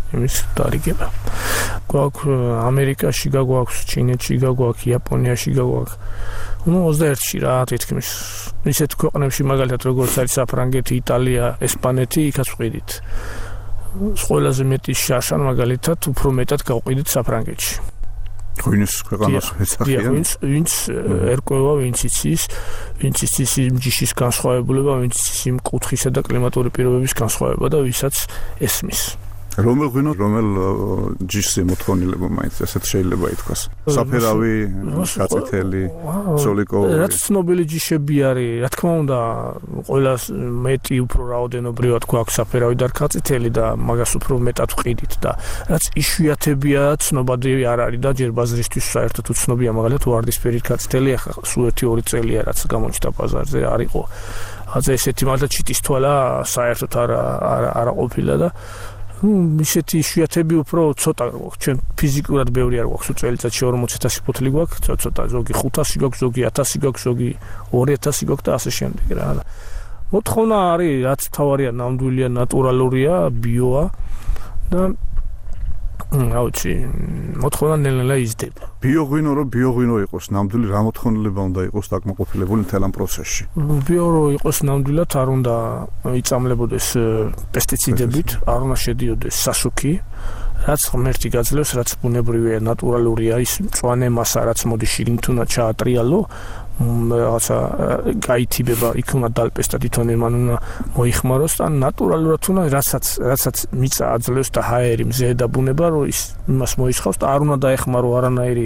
იმის დარიგება. გვაქვს ამერიკაში გაგვაქვს, ჩინეთში გაგვაქვს, იაპონიაში გაგვაქვს. ну ოცდაერთში რა თითქმის ისეთ ქვეყნებში მაგალითად როგორც არის საფრანგეთი, იტალია, ესპანეთი, იქაც ვყიდით. ყველაზე მეტი შაშან მაგალითად უფრო მეტად გავყიდით საფრანგეთში. ვინც ქვეყანას ეცახიან? ვინც ვინც ერკვევა, ვინც იცის, ვინც იცის იმ ჯიშის განსხვავებულება, ვინც იცის იმ კუთხისა და კლიმატური პირობების განსხვავება და ვისაც ესმის. რომელ ღვინო, რომელ ჯიშზე მოთხოვნილება მაინც ესეთ შეიძლება ითქვას. საფერავი, გაწითელი, სოლიკოვი. რაც ცნობილი ჯიშები არის, რა თქმა უნდა, ყველას მეტი უფრო რაოდენობრივად გვაქვს საფერავი და გაწითელი და მაგას უფრო მეტად ვყიდით და რაც იშვიათებია, ცნობადი არ არის და ჯერ ბაზრისთვის საერთოდ უცნობია, მაგალითად ვარდისფერი გაწითელი ახლა სულ ერთი ორი წელია რაც გამოჩნდა ბაზარზე, არ იყო. ასე ესეთი მაგალითად ჩიტის თვალა საერთოდ არ არ ყოფილა და ну, ისეთი იშვიათები უფრო ცოტა გვაქვს. ჩვენ ფიზიკურად ბევრი არ გვაქვს. წელიწადში ორმოცი ათასი ფოთლი გვაქვს, ცოტა ზოგი ხუთასი გვაქვს, ზოგი ათასი გვაქვს, ზოგი ორი ათასი გვაქვს და ასე შემდეგ რა. მოთხოვნა არის, რაც თავარია, ნამდვილია, ნატურალურია, ბიოა და რა ვიცი, მოთხოვნა ნელ-ნელა იზრდება. ბიოღვინო რო ბიოღვინო იყოს, ნამდვილი რა მოთხოვნილება უნდა იყოს დაკმაყოფილებული მთელ ამ პროცესში? ბიო რო იყოს ნამდვილად არ უნდა იწამლებოდეს პესტიციდებით, არ უნდა შედიოდეს სასუქი, რაც ღმერთი გაძლევს, რაც ბუნებრივია, ნატურალურია, ის მწვანე მასა, რაც მოდის შიგნით უნდა ჩაატრიალო, რაღაცა გაითიბება, იქ უნდა დალპესტა თვითონ მან უნდა მოიხმაროს და ნატურალურად უნდა რასაც რასაც მიწა აძლევს და ჰაერი მზე და ბუნება რომ ის იმას მოიხავს და არ უნდა დაეხმარო არანაირი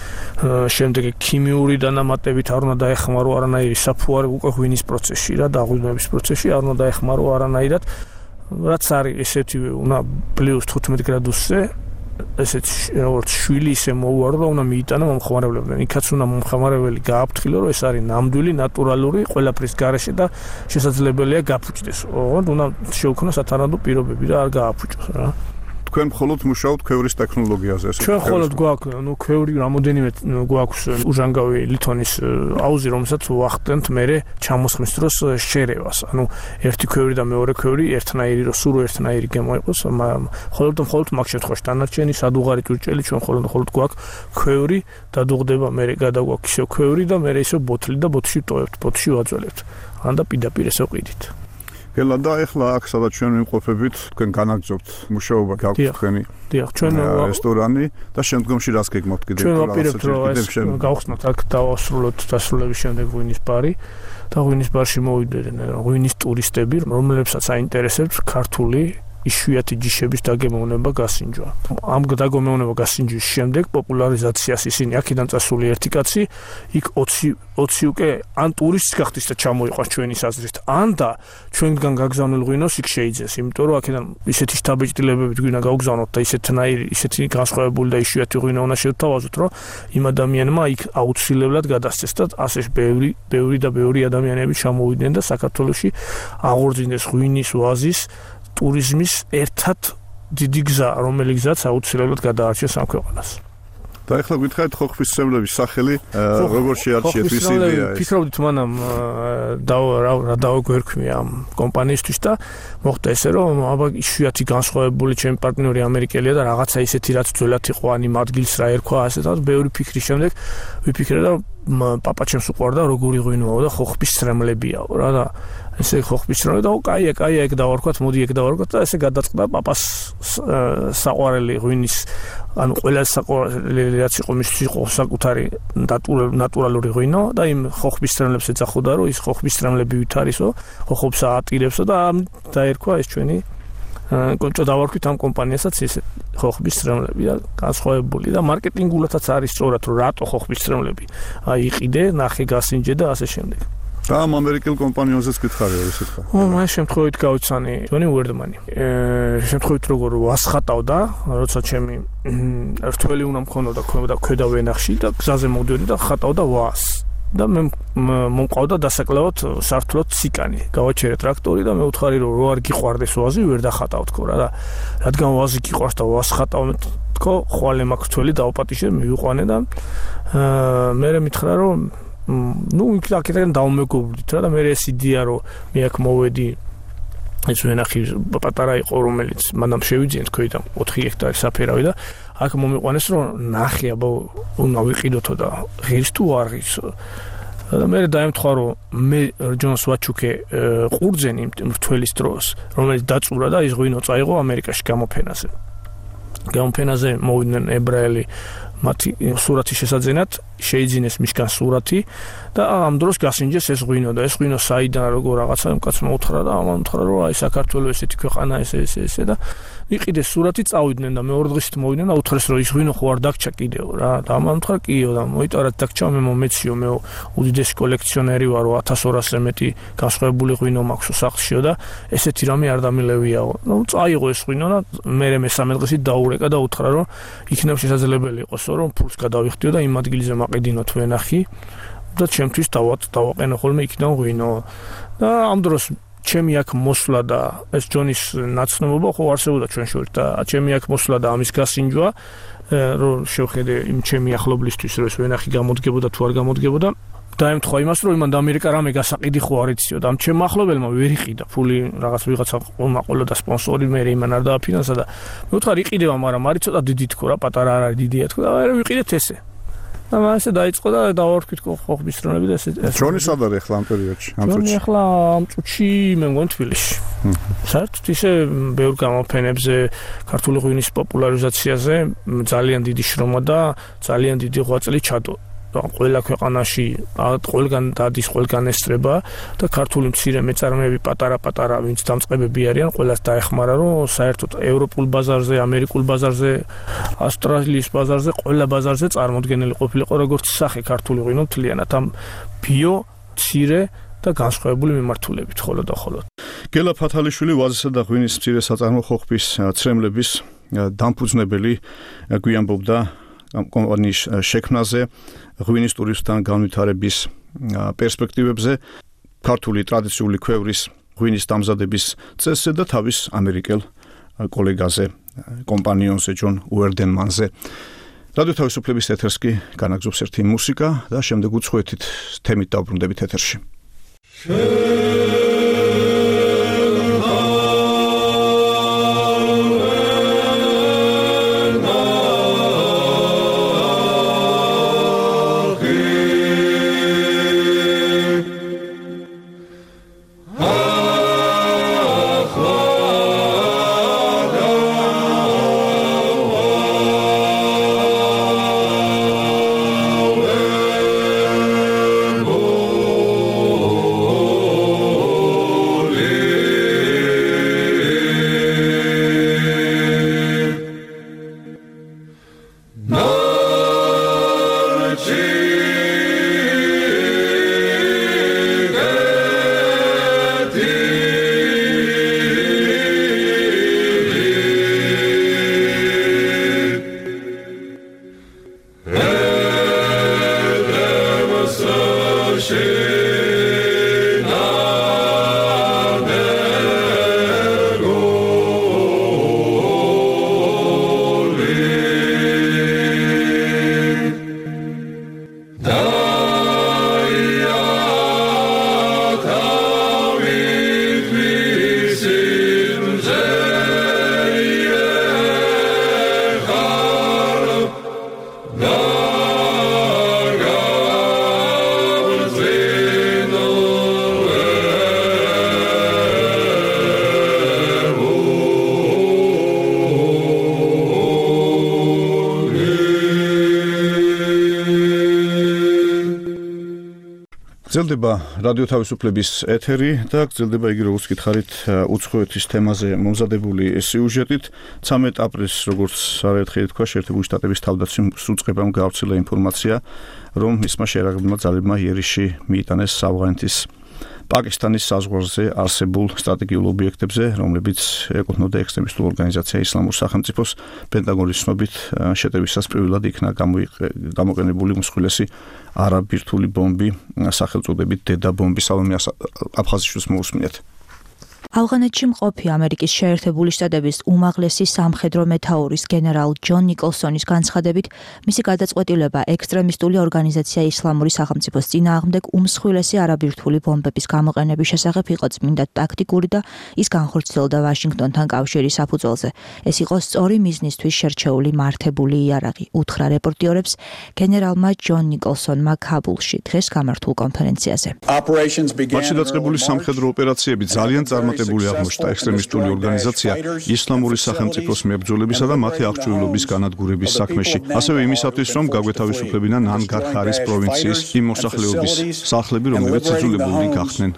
შემდეგ ქიმიური დანამატებით არ უნდა დაეხმარო არანაირი საფუარი უკვე ღვინის პროცესში რა და ღვინების პროცესში არ უნდა დაეხმარო არანაირად რაც არის ესეთივე უნდა პლუს თხუთმეტ გრადუსზე ესეთ როგორც შვილი ისე მოუარო და უნდა მიიტანა მომხმარებლებთან. იქაც უნდა მომხმარებელი გააფრთხილო, რომ ეს არის ნამდვილი, ნატურალური, ყველაფრის გარეშე და შესაძლებელია გაფუჭდეს. ოღონდ უნდა შეუქმნას სათანადო პირობები და არ გააფუჭოს რა. თქვენ მხოლოდ მუშაობთ ქვევრის ტექნოლოგიაზე, ესე ჩვენ მხოლოდ გვაქვს, ნუ ქვევრი რამოდენიმე გვაქვს უჟანგავი ლითონის აუზი, რომელსაც ვახდენთ მერე ჩამოსხმის დროს შერევას. ანუ ერთი ქვევრი და მეორე ქვევრი ერთნაირი რო სულ ერთნაირი გამოიყოს, მხოლოდ მხოლოდ მაგ შემთხვევაში დანარჩენი სადუღარი ჭურჭელი ჩვენ მხოლოდ მხოლოდ გვაქვს ქვევრი დადუღდება, მერე გადაგვაქვს ისე ქვევრი და მერე ისე ბოთლი და ბოთლში ტოვებთ, ბოთლში ვაძველებთ. ან და პირდაპირ ესე ვყიდით. ელა და ახლა აქ სადაც ჩვენ ვიმყოფებით, თქვენ განაგრძობთ მუშაობა გაქვთ თქვენი. დიახ, ჩვენ რესტორანი და შემდგომში რას გეგმავთ კიდევ? ჩვენ ვაპირებთ რომ ეს გავხსნათ აქ დავასრულოთ დასრულების შემდეგ ღვინის ბარი და ღვინის ბარში მოვიდნენ ღვინის ტურისტები, რომლებსაც აინტერესებს ქართული იშვიათი ჯიშების დაგემოვნება, გასინჯვა. ამ დაგემოვნება გასინჯვის შემდეგ პოპულარიზაციას ისინი აქედან წასული ერთი კაცი, იქ ოცი ოცი უკვე ან ტურისტს გახდის და ჩამოიყვანს ჩვენი საზრით, ან და ჩვენგან გაგზავნილ ღვინოს იქ შეიძეს, იმიტომ რომ აქედან ისეთი შთაბეჭდილებებით გვინდა გავგზავნოთ და ისეთნაირი, ისეთი განსხვავებული და იშვიათი ღვინო უნდა შევთავაზოთ, რომ იმ ადამიანმა იქ აუცილებლად გადასცეს და ასე ბევრი, ბევრი და ბევრი ადამიანები ჩამოვიდნენ და საქართველოში აღორძინდეს ღვინის ვაზის ტურიზმის ერთად დიდი გზა, რომელიც გზაც აუცილებლად გადაარჩენს ამ ქვეყანას. და ახლა გითხარით ხოხბის წრემლების სახელი, როგორ შეარჩიეთ ის იდეა? ფიქრობდით მანამ და რა დავგვერქვი ამ კომპანიისთვის და მოხდა ესე რომ აბა იშვიათი განსხვავებული ჩემი პარტნიორი ამერიკელია და რაღაცა ისეთი რაც ძველად იყო ან იმ ადგილს რა ერქვა ასე და ბევრი ფიქრის შემდეგ ვიფიქრე და პაპა ჩემს უყვარდა როგორი ღვინოა და ხოხბის წრემლებიაო რა და ესე ხოხბის წრემლები და კაია კაია ეგ დავარქვათ მოდი ეგ დავარქვათ და ესე გადაწყდა პაპას საყვარელი ღვინის ანუ ყველა საყვარელი რაც იყო მისთვის იყო საკუთარი ნატურალური ღვინო და იმ ხოხბის წრემლებს ეძახოდა რომ ის ხოხბის წრემლები ვითარისო ხოხობს აატირებსო და დაერქვა ეს ჩვენი კონტრო დავარქვით ამ კომპანიასაც ეს ხოხბის წრემლები და განსხვავებული და მარკეტინგულადაც არის სწორად რომ რატო ხოხბის წრემლები აი იყიდე ნახე გასინჯე და ასე შემდეგ და ამ ამერიკელ კომპანიაზეც გითხარია ესე თქვა. ო, მას შემთხვევით გავიცანი ჯონი უერდმანი. ეე, შემთხვევით როგორ ვასხატავდა, როცა ჩემი რთველი უნდა მქონოდა ქვედა ვენახში და გზაზე მოვდიოდი და ხატავდა ვას. და მე მომყავდა დასაკლავად სართულად სიკანი. გავაჩერე ტრაქტორი და მე ვუთხარი რომ რო არ გიყვარდეს ვაზი, ვერ დახატავ თქო რა და რადგან ვაზი გიყვარს და ვასხატავ თქო, ხვალე მაქვს თველი დაუპატიშე, მივიყვანე და აა მე მითხრა რომ ну იქ აქედან დავმეგობრდით რა და მე ეს იდეა რომ მე აქ მოვედი ეს ვენახი პატარა იყო, რომელიც მანამ შევიძინეთ ქვიდან ოთხი ჰექტარი საფერავი და აქ მომიყვანეს რომ ნახე აბა უნდა ვიყიდოთო და ღირს თუ არ ღირს. და მე დაემთხვა რომ მე ჯონს ვაჩუკე ყურძენი მრთველის დროს, რომელიც დაწურა და ის ღვინო წაიღო ამერიკაში გამოფენაზე. გამოფენაზე მოვიდნენ ებრაელი მათი სურათი შესაძენად შეიძინეს მისგან სურათი და ამ დროს გასინჯეს ეს ღვინო და ეს ღვინო საიდან როგორ რაღაცა კაცმა უთხრა და ამან უთხრა რომ აი საქართველოს ესეთი ქვეყანა ესე ესე ესე და იყიდეს სურათი წავიდნენ და მეორე დღეში მოვიდნენ და უთხრეს რომ ის ღვინო ხო არ დაგჭა კიდევ რა და ამან უთხრა კიო და მოიტარა დაგჭა მე მომეციო მე უდიდესი კოლექციონერი ვარო ათას ორასზე მეტი განსხვავებული ღვინო მაქვს სახლშიო და ესეთი რამე არ დამილევიაო. ნუ წაიღო ეს ღვინო და მე მესამე დღეში დაურეკა და უთხრა რომ იქნებ შესაძლებელი იყოს რომ ფულს გადავიხდიო და იმ ადგილზე მაყედინოთ ვენახი და ჩემთვის დავაყენო ხოლმე იქიდან ღვინო და ამ დროს ჩემი აქ მოსვლა და ეს ჯონის ნაცნობობა ხო არსებობდა ჩვენ შორის და ჩემი აქ მოსვლა და ამის გასინჯვა რომ შევხედე იმ ჩემი ახლობლისთვის რომ ეს ვენახი გამოდგებოდა თუ არ გამოდგებოდა დაემთხვა იმას რომ იმან ამერიკა რამე გასაყიდი ხო არ იციო და ამ ჩემ ახლობელმა ვერ იყიდა ფული რაღაც ვიღაცა ყოლა და სპონსორი მე იმან არ დააფინანსა და მე ვთქვი იყიდება მაგრამ არის ცოტა დიდი თქო რა პატარა არ არის დიდია თქო და არა ვიყიდეთ ესე და მასე დაიწყო და დავარქვით ხო ხმისტრონები და ესე ჯონი სად არის ახლა ამ პერიოდში ამ წუთში ჯონი ახლა ამ წუთში მე მგონი თბილისში საერთოდ ისე ბევრ გამოფენებზე ქართული ღვინის პოპულარიზაციაზე ძალიან დიდი შრომა და ძალიან დიდი ღვაწლი ჩადო ყველა ქვეყანაში ყველგან დადის ყველგან ესწრება და ქართული მცირე მეწარმეები პატარა-პატარა ვინც დამწყებები არიან ყველას დაეხმარა რომ საერთოდ ევროპულ ბაზარზე, ამერიკულ ბაზარზე, ავსტრალიის ბაზარზე, ყველა ბაზარზე წარმოდგენილი ყოფილიყო როგორც სახე ქართული ღვინო მთლიანად ამ ბიო, მცირე და განსხვავებული მიმართულებით ხოლო და ხოლო. გელა ფათალიშვილი ვაზისა და ღვინის მცირე საწარმო ხოხბის ცრემლების დამფუძნებელი გვიანბობდა კომპანიის შექმნაზე ღვინის ტურიზმთან განვითარების პერსპექტივებზე ქართული ტრადიციული ქვევრის ღვინის დამზადების წესზე და თავის ამერიკელ კოლეგაზე კომპანიონზე ჯონ უერდენმანზე რადიო თავისუფლების ეთერს კი განაგზობს ერთი მუსიკა და შემდეგ უცხოეთით თემით დავბრუნდებით ეთერში გრძელდება რადიო თავისუფლების ეთერი და გრძელდება იგი როგორც გითხარით უცხოეთის თემაზე მომზადებული სიუჟეტით ცამეტ აპრილს როგორც არაერთხელ თქვა შეერთებული შტატების თავდაცვის უწყებამ გავრცელა ინფორმაცია რომ მისმა შერაგებულმა ძალებმა იერიში მიიტანეს ავღანეთის პაკისტანის საზღვარზე არსებულ სტრატეგიულ ობიექტებზე რომლებიც ეკუთვნოდა ექსტრემისტულ ორგანიზაცია ისლამურ სახელმწიფოს პენტაგონის ცნობით შეტევისას პირველად იქნა გამოყენებული უმსხვილესი არაბირთული ბომბი სახელწოდებით დედა ბომბი. სალომე აფხაზიშვილს მოусმინეთ. ავღანეთში მყოფი ამერიკის შეერთებული შტატების უმაღლესი სამხედრო მეთაურის გენერალ ჯონ ნიკოლსონის განცხადებით, მისი გადაწყვეტილება ექსტრემისტული ორგანიზაცია ისლამური სახელმწიფოს წინააღმდეგ უმსხვილესი არაბირთვული ბომბების გამოყენების შესახებ იყო წმინდა ტაქტიკური და ის განხორციელდა ვაშინგტონთან კავშირის საფუძველზე. ეს იყო სწორი მიზნისთვის შერჩეული მართებული იარაღი, უთხრა რეპორტიორებს გენერალმა ჯონ ნიკოლსონმა ქაბულში დღეს გამართულ კონფერენციაზე. მათში დაწყებული სამხედრო ოპერაციები ძალიან წარმატებული აღმოჩნდა ექსტრემისტული ორგანიზაცია ისლამური სახელმწიფოს მებრძოლებისა და მათი აღჭურვილობის განადგურების საქმეში. ასევე იმისათვის, რომ გაგვეთავისუფლებინა ნანგარჰარის პროვინციის იმ მოსახლეობის სახლები, რომლებიც იძულებული გახდნენ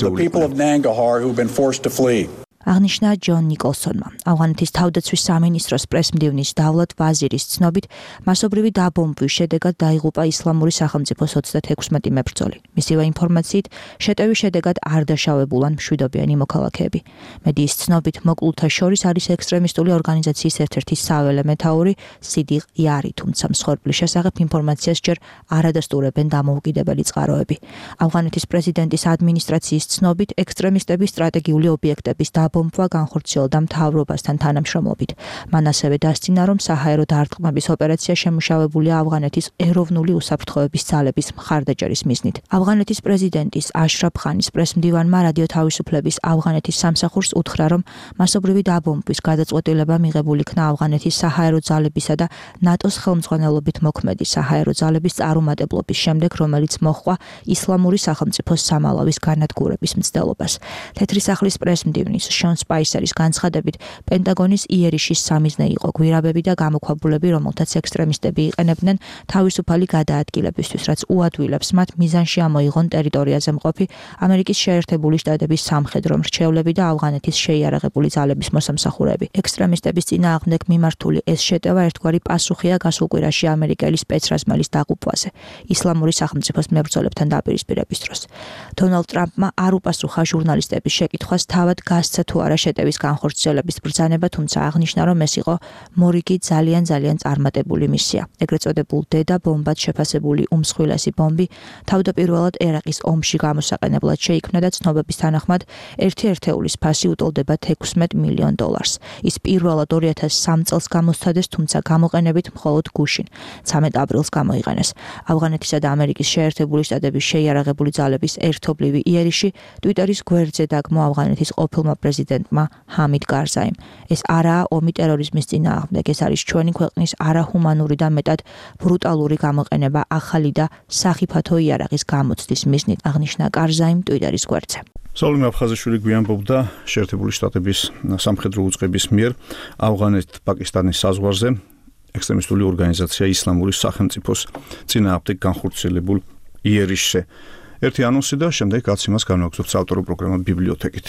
გაქცეულიყო. აღნიშნა ჯონ ნიკოლსონმა. ავღანეთის თავდაცვის სამინისტროს პრესმდივნის დავლად ვაზირის ცნობით, მასობრივი დაბომბვის შედეგად დაიღუპა ისლამური სახელმწიფოს ოცდაექვსი მებრძოლი. მისივე ინფორმაციით, შეტევის შედეგად არ დაშავებულან მშვიდობიანი მოქალაქეები. მედიის ცნობით, მოკლულთა შორის არის ექსტრემისტული ორგანიზაციის ერთ-ერთი საველე მეთაური სიდიყ იარი, თუმცა მსხვერპლის შესახებ ინფორმაციას ჯერ არ ადასტურებენ დამოუკიდებელი წყაროები. ავღანეთის პრეზიდენტის ადმინისტრაციის ცნობით, ექსტრემისტების სტრატეგიული ობიექტების ბომბვა განხორციელდა მთავრობასთან თანამშრომლობით. მან ასევე დასძინა, რომ საჰაერო დარტყმების ოპერაცია შემუშავებულია ავღანეთის ეროვნული უსაფრთხოების ძალების მხარდაჭერის მიზნით. ავღანეთის პრეზიდენტის აშრაფ ხანის პრესმდივანმა რადიო თავისუფლების ავღანეთის სამსახურს უთხრა, რომ მასობრივი დაბომბვის გადაწყვეტილება მიღებული იქნა ავღანეთის საჰაერო ძალებისა და ნატოს ხელმძღვანელობით მოქმედი საჰაერო ძალების წარუმატებლობის შემდეგ, რომელიც მოჰყვა ისლამური სახელმწიფოს სამალავის განადგურების მცდელობას. თეთრი სახლის პრესმდივნის შონ სპაისერის განცხადებით, პენტაგონის იერიშის სამიზნე იყო გვირაბები და გამოქვაბულები, რომელთაც ექსტრემისტები იყენებდნენ თავისუფალი გადაადგილებისთვის, რაც უადვილებს მათ მიზანში ამოიღონ ტერიტორიაზე მყოფი ამერიკის შეერთებული შტატების სამხედრო მრჩევლები და ავღანეთის შეიარაღებული ძალების მოსამსახურეები. ექსტრემისტების წინააღმდეგ მიმართული ეს შეტევა ერთგვარი პასუხია გასულ კვირაში ამერიკელი სპეცრაზმელის დაღუპვაზე, ისლამური სახელმწიფოს მებრძოლებთან დაპირისპირების დროს. დონალდ ტრამპმა არ უპასუხა ჟურნალისტების შეკითხვას თავად გასცა თუ არა შეტევის განხორციელების ბრძანება, თუმცა აღნიშნა, რომ ეს იყო მორიგი ძალიან ძალიან წარმატებული მისია. ეგრეთ წოდებულ დედა ბომბად შეფასებული უმსხვილესი ბომბი თავდაპირველად ერაყის ომში გამოსაყენებლად შეიქმნა და ცნობების თანახმად ერთი ერთეულის ფასი უტოლდება თექვსმეტ მილიონ დოლარს. ის პირველად ორი ათას სამი წელს გამოსცადეს, თუმცა გამოყენებით მხოლოდ გუშინ, ცამეტ აპრილს გამოიყენეს. ავღანეთისა და ამერიკის შეერთებული შტატების შეიარაღებული ძალების ერთობლივი იერიში ტვიტერის გვერდზე დაგმო ავღანეთის ყოფილმა პრეზიდენტმა ჰამიდ კარზაიმ. ეს არაა ომი ტერორიზმის წინააღმდეგ, ეს არის ჩვენი ქვეყნის არაჰუმანური და მეტად ბრუტალური გამოყენება ახალი და სახიფათო იარაღის გამოცდის მიზნით, აღნიშნა კარზაიმ ტვიტერის გვერდზე. სალომე აფხაზიშვილი გვიანბობდა შეერთებული შტატების სამხედრო უწყების მიერ ავღანეთ-პაკისტანის საზღვარზე ექსტრემისტული ორგანიზაცია ისლამური სახელმწიფოს წინააღმდეგ განხორციელებულ იერიშზე. ერთი ანონსი და შემდეგ გაცემას განვაგრძობთ საავტორო პროგრამა ბიბლიოთეკით.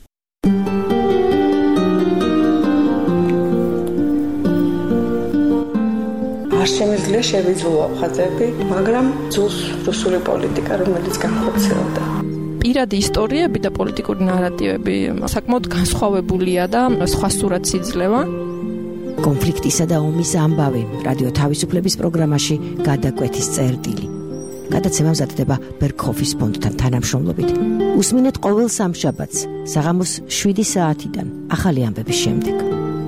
არ შემიძლია შევიძულო აფხაზები, მაგრამ ძულს რუსული პოლიტიკა, რომელიც განხორციელდა. პირადი ისტორიები და პოლიტიკური ნარატივები საკმაოდ განსხვავებულია და სხვა სურათს იძლევა. კონფლიქტისა და ომის ამბავი რადიო თავისუფლების პროგრამაში გადაკვეთის წერტილი. გადაცემა მზადდება ბერგჰოფის ფონდთან თანამშრომლობით. უსმინეთ ყოველ სამშაბათს საღამოს შვიდი საათიდან ახალი ამბების შემდეგ.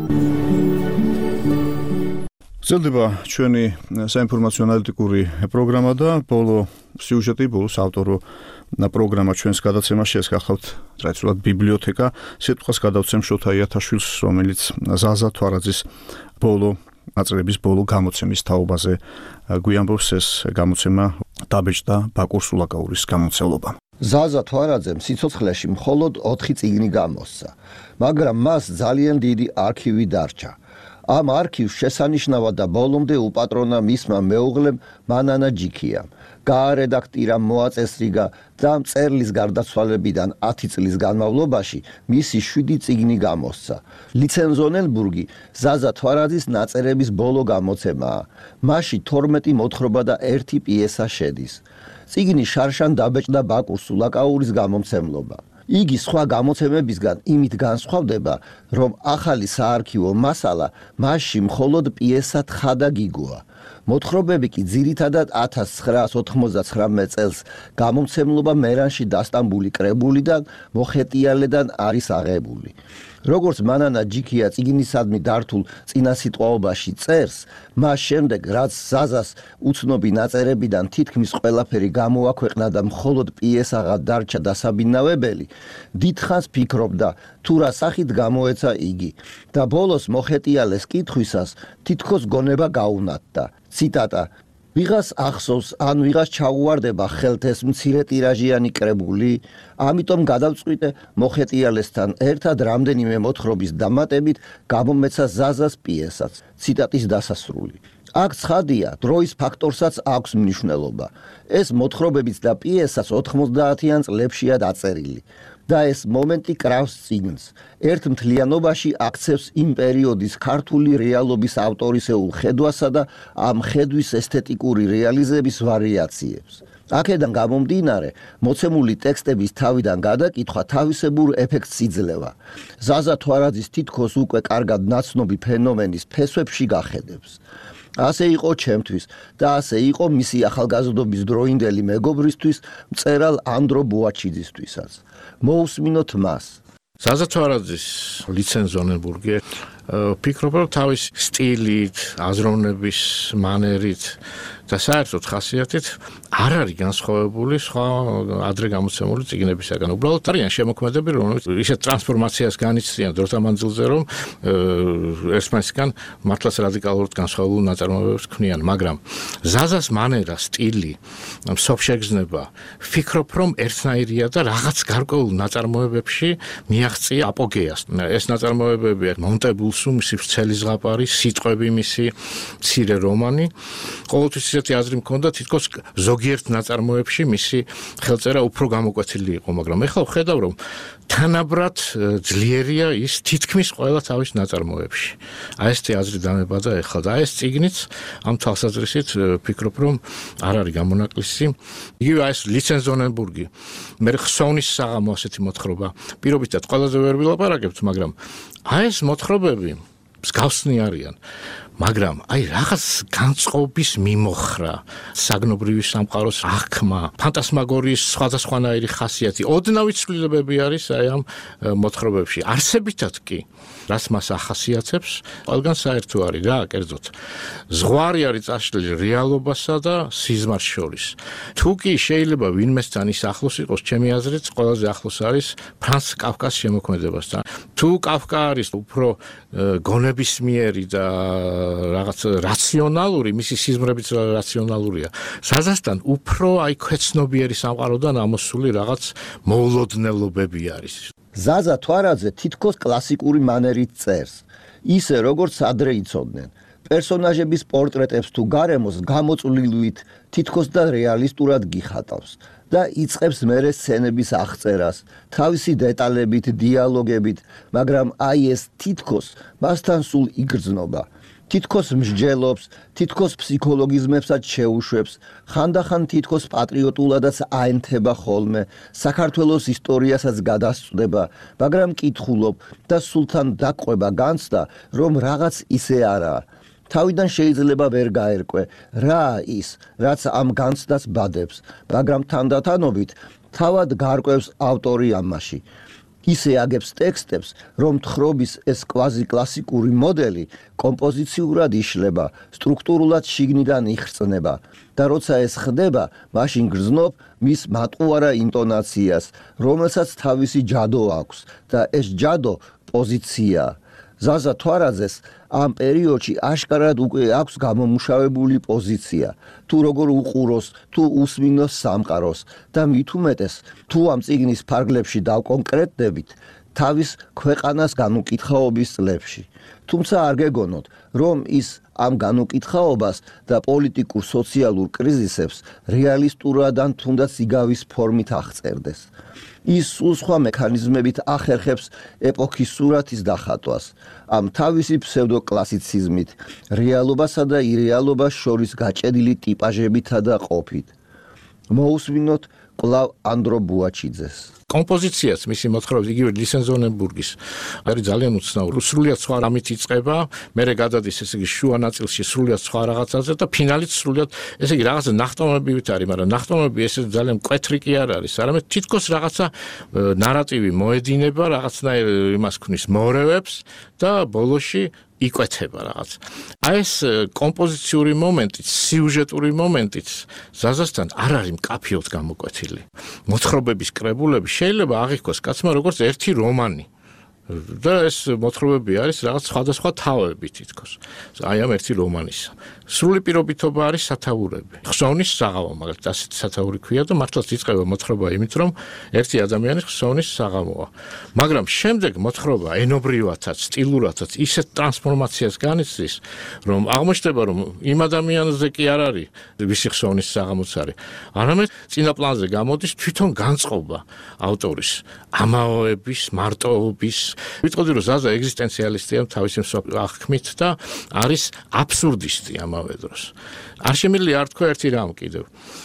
გრძელდება ჩვენი საინფორმაციო ანალიტიკური პროგრამა და ბოლო სიუჟეტი, ბოლო საავტორო პროგრამა ჩვენს გადაცემაში ეს გახლავთ ტრადიციულად ბიბლიოთეკა. სიტყვას გადავცემ შოთა იათაშვილს, რომელიც ზაზა თვარაძის ბოლო ნაწილების ბოლო გამოცემის თაობაზე გვიამბობს. ეს გამოცემა დაბეჭდა ბაკურ სულაკაურის გამოცემლობა. ზაზა თვარაძემ სიცოცხლეში მხოლოდ ოთხი წიგნი გამოსცა, მაგრამ მას ძალიან დიდი არქივი დარჩა. ამ არქივს შესანიშნავად და ბოლომდე უპატრონა მისმა მეუღლემ მანანა ჯიქიამ. გაარედაქტირა, მოაწესრიგა და მწერლის გარდაცვალებიდან ათი წლის განმავლობაში მისი შვიდი წიგნი გამოსცა. ლიცენზონელბურგი ზაზა თვარაძის ნაწერების ბოლო გამოცემაა. მასში თორმეტი მოთხრობა და ერთი პიესა შედის. წიგნი შარშან დაბეჭდა ბაკურ სულაკაურის გამომცემლობა. იგი სხვა გამოცემებისგან იმით განსხვავდება, რომ ახალი საარქივო მასალა მასში მხოლოდ პიესა თხა და გიგოა. მოთხრობები კი ძირითადად ათას ცხრაას ოთხმოცდაცხრამეტ წელს გამომცემლობა მერანში დასტამბული კრებულიდან მოხეტიალედან არის აღებული. როგორც მანანა ჯიქია წიგნისადმი დართულ წინასიტყვაობაში წერს, მას შემდეგ რაც ზაზას უცნობი ნაწერებიდან თითქმის ყველაფერი გამოაქვეყნა და მხოლოდ პიესაღად დარჩა დასაბინავებელი, დიდხანს ფიქრობდა თუ რა სახით გამოეცა იგი და ბოლოს მოხეტიალეს კითხვისას თითქოს გონება გაუნათდა. ციტატა: ვიღას ახსოვს ან ვიღას ჩაუვარდება ხელთ ეს მცირე ტირაჟიანი კრებული, ამიტომ გადავწყვიტე მოხეტიალესთან ერთად რამდენიმე მოთხრობის დამატებით გამომეცა ზაზას პიესაც. ციტატის დასასრული. აქ ცხადია, დროის ფაქტორსაც აქვს მნიშვნელობა. ეს მოთხრობებიც და პიესაც ოთხმოცდაათიან წლებშია დაწერილი. და ეს მომენტი კრავს წიგნს. ერთ მთლიანობაში აქცევს იმ პერიოდის ქართული რეალობის ავტორისეულ ხედვასა და ამ ხედვის ესთეტიკური რეალიზების ვარიაციებს. აქედან გამომდინარე, მოცემული ტექსტების თავიდან გადაკითხვა თავისებურ ეფექტს იძლევა. ზაზა თვარაძის თითქოს უკვე კარგად ნაცნობი ფენომენის ფესვებში გახედებს. ასე იყო ჩემთვის და ასე იყო მისი ახალგაზრდობის დროინდელი მეგობრისთვის, მწერალ ანდრო ბუაჩიძისთვისაც. მოусმინოთ მას. ზაზა თვარაძის ლიცენზონენბურგი ფიქრობ, რომ თავის სტილით, აზროვნების მანერით და საერთოდ ხასიათით არ არის განსხვავებული სხვა ადრე გამოცემული წიგნებისაგან. უბრალოდ არიან შემოქმედები, რომლებიც ისეთ ტრანსფორმაციას განიცდიან დროთა მანძილზე, რომ ერთმანეთისგან მართლაც რადიკალურად განსხვავებულ ნაწარმოებებს ქმნიან, მაგრამ ზაზას მანერა, სტილი, მსოფშეგრძნება, ფიქრობ, რომ ერთნაირია და რაღაც გარკვეულ ნაწარმოებებში მიაღწია აპოგეას. ეს ნაწარმოებებია მონტებულსუ, მისი ვრცელი ზღაპარი, სიტყვები მისი, მცირე რომანი. ყოველთვის ისეთი აზრი მქონდა, თითქოს ზოგიერთ ნაწარმოებში მისი ხელწერა უფრო გამოკვეთილი იყო, მაგრამ ეხლა ვხედავ, რომ თანაბრად ძლიერია ის თითქმის ყველა თავის ნაწარმოებში. აი ესეთი აზრი დამებადა ეხლა და ეს წიგნიც ამ თვალსაზრისით ფიქრობ, რომ არ არის გამონაკლისი. იგივე ეს ლიცენზონენბურგი, მე ხსოვნის საღამო ასეთი მოთხრობა. პირობითად ყველაზე ვერ ვილაპარაკებთ, მაგრამ აი ეს მოთხრობები მსგავსნი არიან. მაგრამ აი რაღაც განწყობის მიმოხრა, საგნობრივი სამყაროს აღქმა, ფანტასმაგორიის სხვადასხვანაირი ხასიათი, ოდნავი ცვლილებები არის აი ამ მოთხრობებში. არსებითად კი, რაც მას ახასიათებს, ყველგან საერთო არის რა, კერძოდ. ზღვარი არის წაშლილი რეალობასა და სიზმარს შორის. თუ კი შეიძლება ვინმესთან ის ახლოს იყოს, ჩემი აზრით, ყველაზე ახლოს არის ფრანც კაფკას შემოქმედებასთან. თუ კაფკა არის უფრო გონებისმიერი და რაღაც რაციონალური, მისი სიზმრებიც რაციონალურია. ზაზასთან უფრო აი ქვეცნობიერი სამყაროდან ამოსული რაღაც მოულოდნელობები არის. ზაზა თვარაძე თითქოს კლასიკური მანერით წერს, ისე როგორც ადრე იცოდნენ. პერსონაჟების პორტრეტებს თუ გარემოს გამოწვლილვით თითქოს და რეალისტურად გიხატავს და იწყებს მერე სცენების აღწერას, თავისი დეტალებით, დიალოგებით, მაგრამ აი ეს თითქოს მასთან სულ იგრძნობა. თითქოს მსჯელობს, თითქოს ფსიქოლოგიზმებსაც შეუშვებს, ხანდახან თითქოს პატრიოტულადაც აენთება ხოლმე, საქართველოს ისტორიასაც გადასწვდება, მაგრამ კითხულობ და სულთან დაყვება განცდა, რომ რაღაც ისე არაა. თავიდან შეიძლება ვერ გაერკვე, რა ის, რაც ამ განცდას ბადებს, მაგრამ თანდათანობით თავად გარკვევს ავტორი ამაში. ისე აგებს ტექსტებს, რომ თხრობის ეს კვაზი კლასიკური მოდელი კომპოზიციურად იშლება, სტრუქტურულად შიგნიდან იხრწნება და როცა ეს ხდება, მაშინ გრძნობ მის მატყუარა ინტონაციას, რომელსაც თავისი ჯადო აქვს და ეს ჯადო პოზიციაა. ზაზა თვარაძეს ამ პერიოდში აშკარად უკვე აქვს გამომუშავებული პოზიცია, თუ როგორ უყუროს, თუ უსმინოს სამყაროს და მით უმეტეს, თუ ამ წიგნის ფარგლებში დავკონკრეტდებით, თავის ქვეყანას განუკითხაობის წლებში. თუმცა არ გეგონოთ, რომ ის ამ განუკითხაობას და პოლიტიკურ სოციალურ კრიზისებს რეალისტურად ან თუნდაც იგავის ფორმით აღწერდეს. ის სულ სხვა მექანიზმებით ახერხებს ეპოქის სურათის დახატვას, ამ თავისი ფსევდოკლასიციზმით, რეალობასა და ირეალობას შორის გაჭედილი ტიპაჟებითა და ყოფით. მოусმინოთ კვლავ ანდრო ბუაჩიძეს. კომპოზიციაც მისი მოთხრობის იგივე ლისენზონენბურგის არის ძალიან უცნაური. სრულიად სხვა რამით იწყება, მერე გადადის ესე იგი შუა ნაწილში სრულიად სხვა რაღაცაზე და ფინალით სრულიად ესე იგი რაღაცა ნახტომებივით არის, მაგრამ ნახტომები ესე ძალიან მკვეთრი კი არ არის, არამედ თითქოს რაღაცა ნარატივი მოედინება, რაღაცნაირ იმას ქნის მორევებს და ბოლოში იკვეთება რაღაც. აი ეს კომპოზიციური მომენტიც, სიუჟეტური მომენტიც ზაზასთან არ არის მკაფიოდ გამოკვეთილი. მოთხრობების კრებულები შეიძლება აღიქოს კაცმა როგორც ერთი რომანი. და ეს მოთხრობები არის რაღაც სხვადასხვა თავები თითქოს. აი ამ ერთი რომანისა. სრული პირობითობა არის სათაურები. ხსოვნის საღამო, მაგალითად, ასეთი სათაური ქვია და მართლაც იწყება მოთხრობა იმით, რომ ერთი ადამიანის ხსოვნის საღამოა. მაგრამ შემდეგ მოთხრობა ენობრივათაც, სტილურათაც ისეთ ტრანსფორმაციას განიცდის, რომ აღმოჩნდება, რომ იმ ადამიანზე კი არ არის ვისი ხსოვნის საღამოც არის. არამედ წინა პლანზე გამოდის თვითონ განწყობა ავტორის ამაოების, მარტოობის. ვიტყოდი, რომ ზაზა ეგზისტენციალისტია თავისი აღქმით და არის აბსურდისტი ამავე დროს. არ შემიძლია არ თქვა ერთი რამ კიდევ.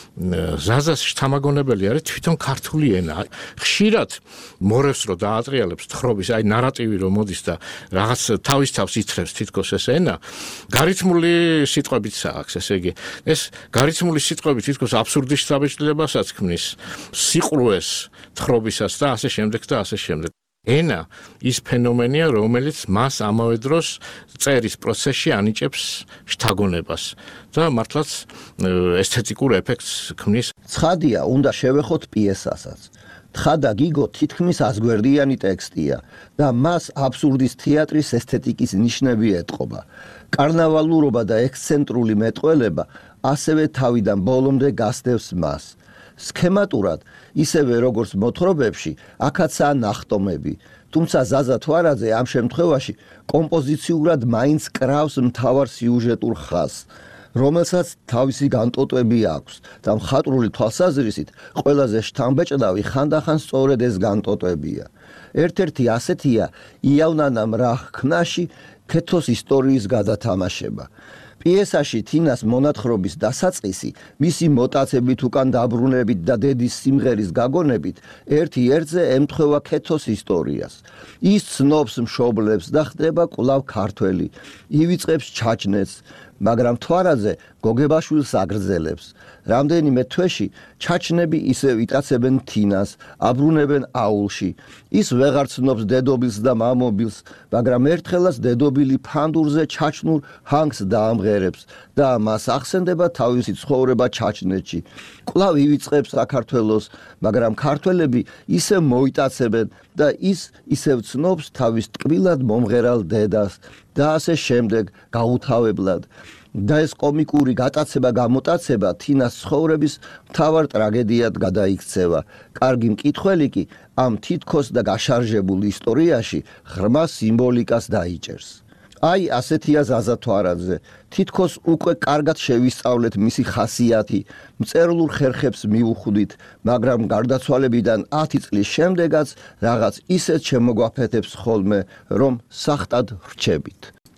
ზაზას შთამაგონებელი არის თვითონ ქართული ენა. ხშირად მორევს რო დაატრიალებს თხრობის, აი ნარატივი რო მოდის და რაღაც თავის თავს ითხრებს თითქოს ეს ენა, გარითმული სიტყვებით აქვს, ესე იგი, ეს გარითმული სიტყვები თითქოს აბსურდის საბეჭდილებასაც ქმნის, სიყრუეს თხრობისას და ასე შემდეგ და ასე შემდეგ. ენა ის ფენომენია, რომელიც მას ამავე დროს წერის პროცესში ანიჭებს შთაგონებას და მართლაც ესთეტიკურ ეფექტს ქმნის. ცხადია, უნდა შევეხოთ პიესასაც. თხა და გიგო თითქმის ასგვერდიანი ტექსტია და მას აბსურდის თეატრის ესთეტიკის ნიშნები ეტყობა. კარნავალურობა და ექსცენტრული მეტყველება ასევე თავიდან ბოლომდე გასდევს მას. სქემატურად, ისევე როგორც მოთხრობებში, აქაცაა ნახტომები, თუმცა ზაზა თვარაძე ამ შემთხვევაში კომპოზიციურად მაინც კრავს მთავარ სიუჟეტურ ხაზს, რომელსაც თავისი განტოტვები აქვს და მხატვრული თვალსაზრისით ყველაზე შთამბეჭდავი ხანდახან სწორედ ეს განტოტვებია. ერთ-ერთი ასეთია იავნანა მრაჰქნაში ქეთოს ისტორიის გადათამაშება. პიესაში თინას მონათხრობის დასაწყისი, მისი მოტაცებით უკან დაბრუნებით და დედის სიმღერის გაგონებით ერთი ერთზე ემთხვევა ქეთოს ისტორიას. ის ცნობს მშობლებს და ხდება კვლავ ქართველი, ივიწყებს ჩაჩნეთს, მაგრამ თვარაძე გოგებაშვილს აგრძელებს. რამდენიმე თვეში ჩაჩნები ისევ იტაცებენ თინას, აბრუნებენ აულში. ის ვეღარ ცნობს დედობილს და მამობილს, მაგრამ ერთხელაც დედობილი ფანდურზე ჩაჩნურ ჰანგს დაამღერებს და მას ახსენდება თავისი ცხოვრება ჩაჩნეთში. კვლავ ივიწყებს საქართველოს, მაგრამ ქართველები ისევ მოიტაცებენ და ის ისევ ცნობს თავის ტკბილად მომღერალ დედას და ასე შემდეგ გაუთავებლად. და ეს კომიკური გატაცება გამოტაცება თინას ცხოვრების მთავარ ტრაგედიად გადაიქცევა. კარგი მკითხველი კი ამ თითქოს და გაშარჟებულ ისტორიაში ღრმა სიმბოლიკას დაიჭერს. აი ასეთია ზაზა თვარაძე. თითქოს უკვე კარგად შევისწავლეთ მისი ხასიათი, მწერლურ ხერხებს მიუხვდით, მაგრამ გარდაცვალებიდან ათი წლის შემდეგაც რაღაც ისეთ შემოგვაფეთებს ხოლმე, რომ სახტად ვრჩებით.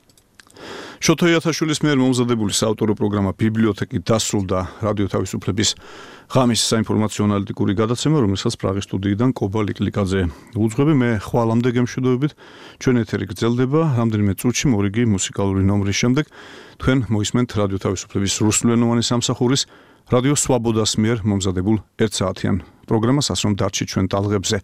შოთო იათაშვილის მიერ მომზადებული საავტორო პროგრამა ბიბლიოთეკი დასრულდა. რადიო თავისუფლების ღამის საინფორმაციო ანალიტიკური გადაცემა, რომელსაც პრაღის სტუდიიდან კობა ლიკლიკაძე უძღვები. მე ხვალამდე გემშვიდობებით. ჩვენ ეთერი გრძელდება. რამდენიმე წუთში მორიგი მუსიკალური ნომრის შემდეგ თქვენ მოისმენთ რადიო თავისუფლების რუსულენოვანი სამსახურის რადიო სვაბოდას მიერ მომზადებულ ერთ საათიან პროგრამას, ასე რომ დარჩით ჩვენ ტალღებზე.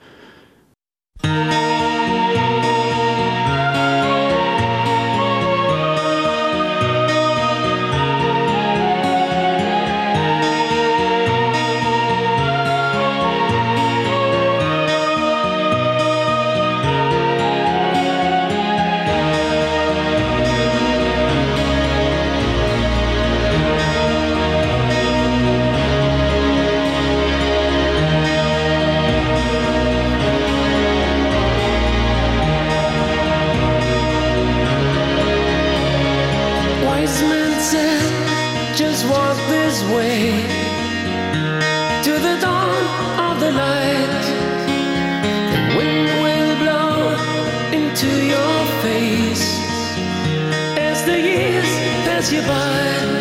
To your face as the years pass you by.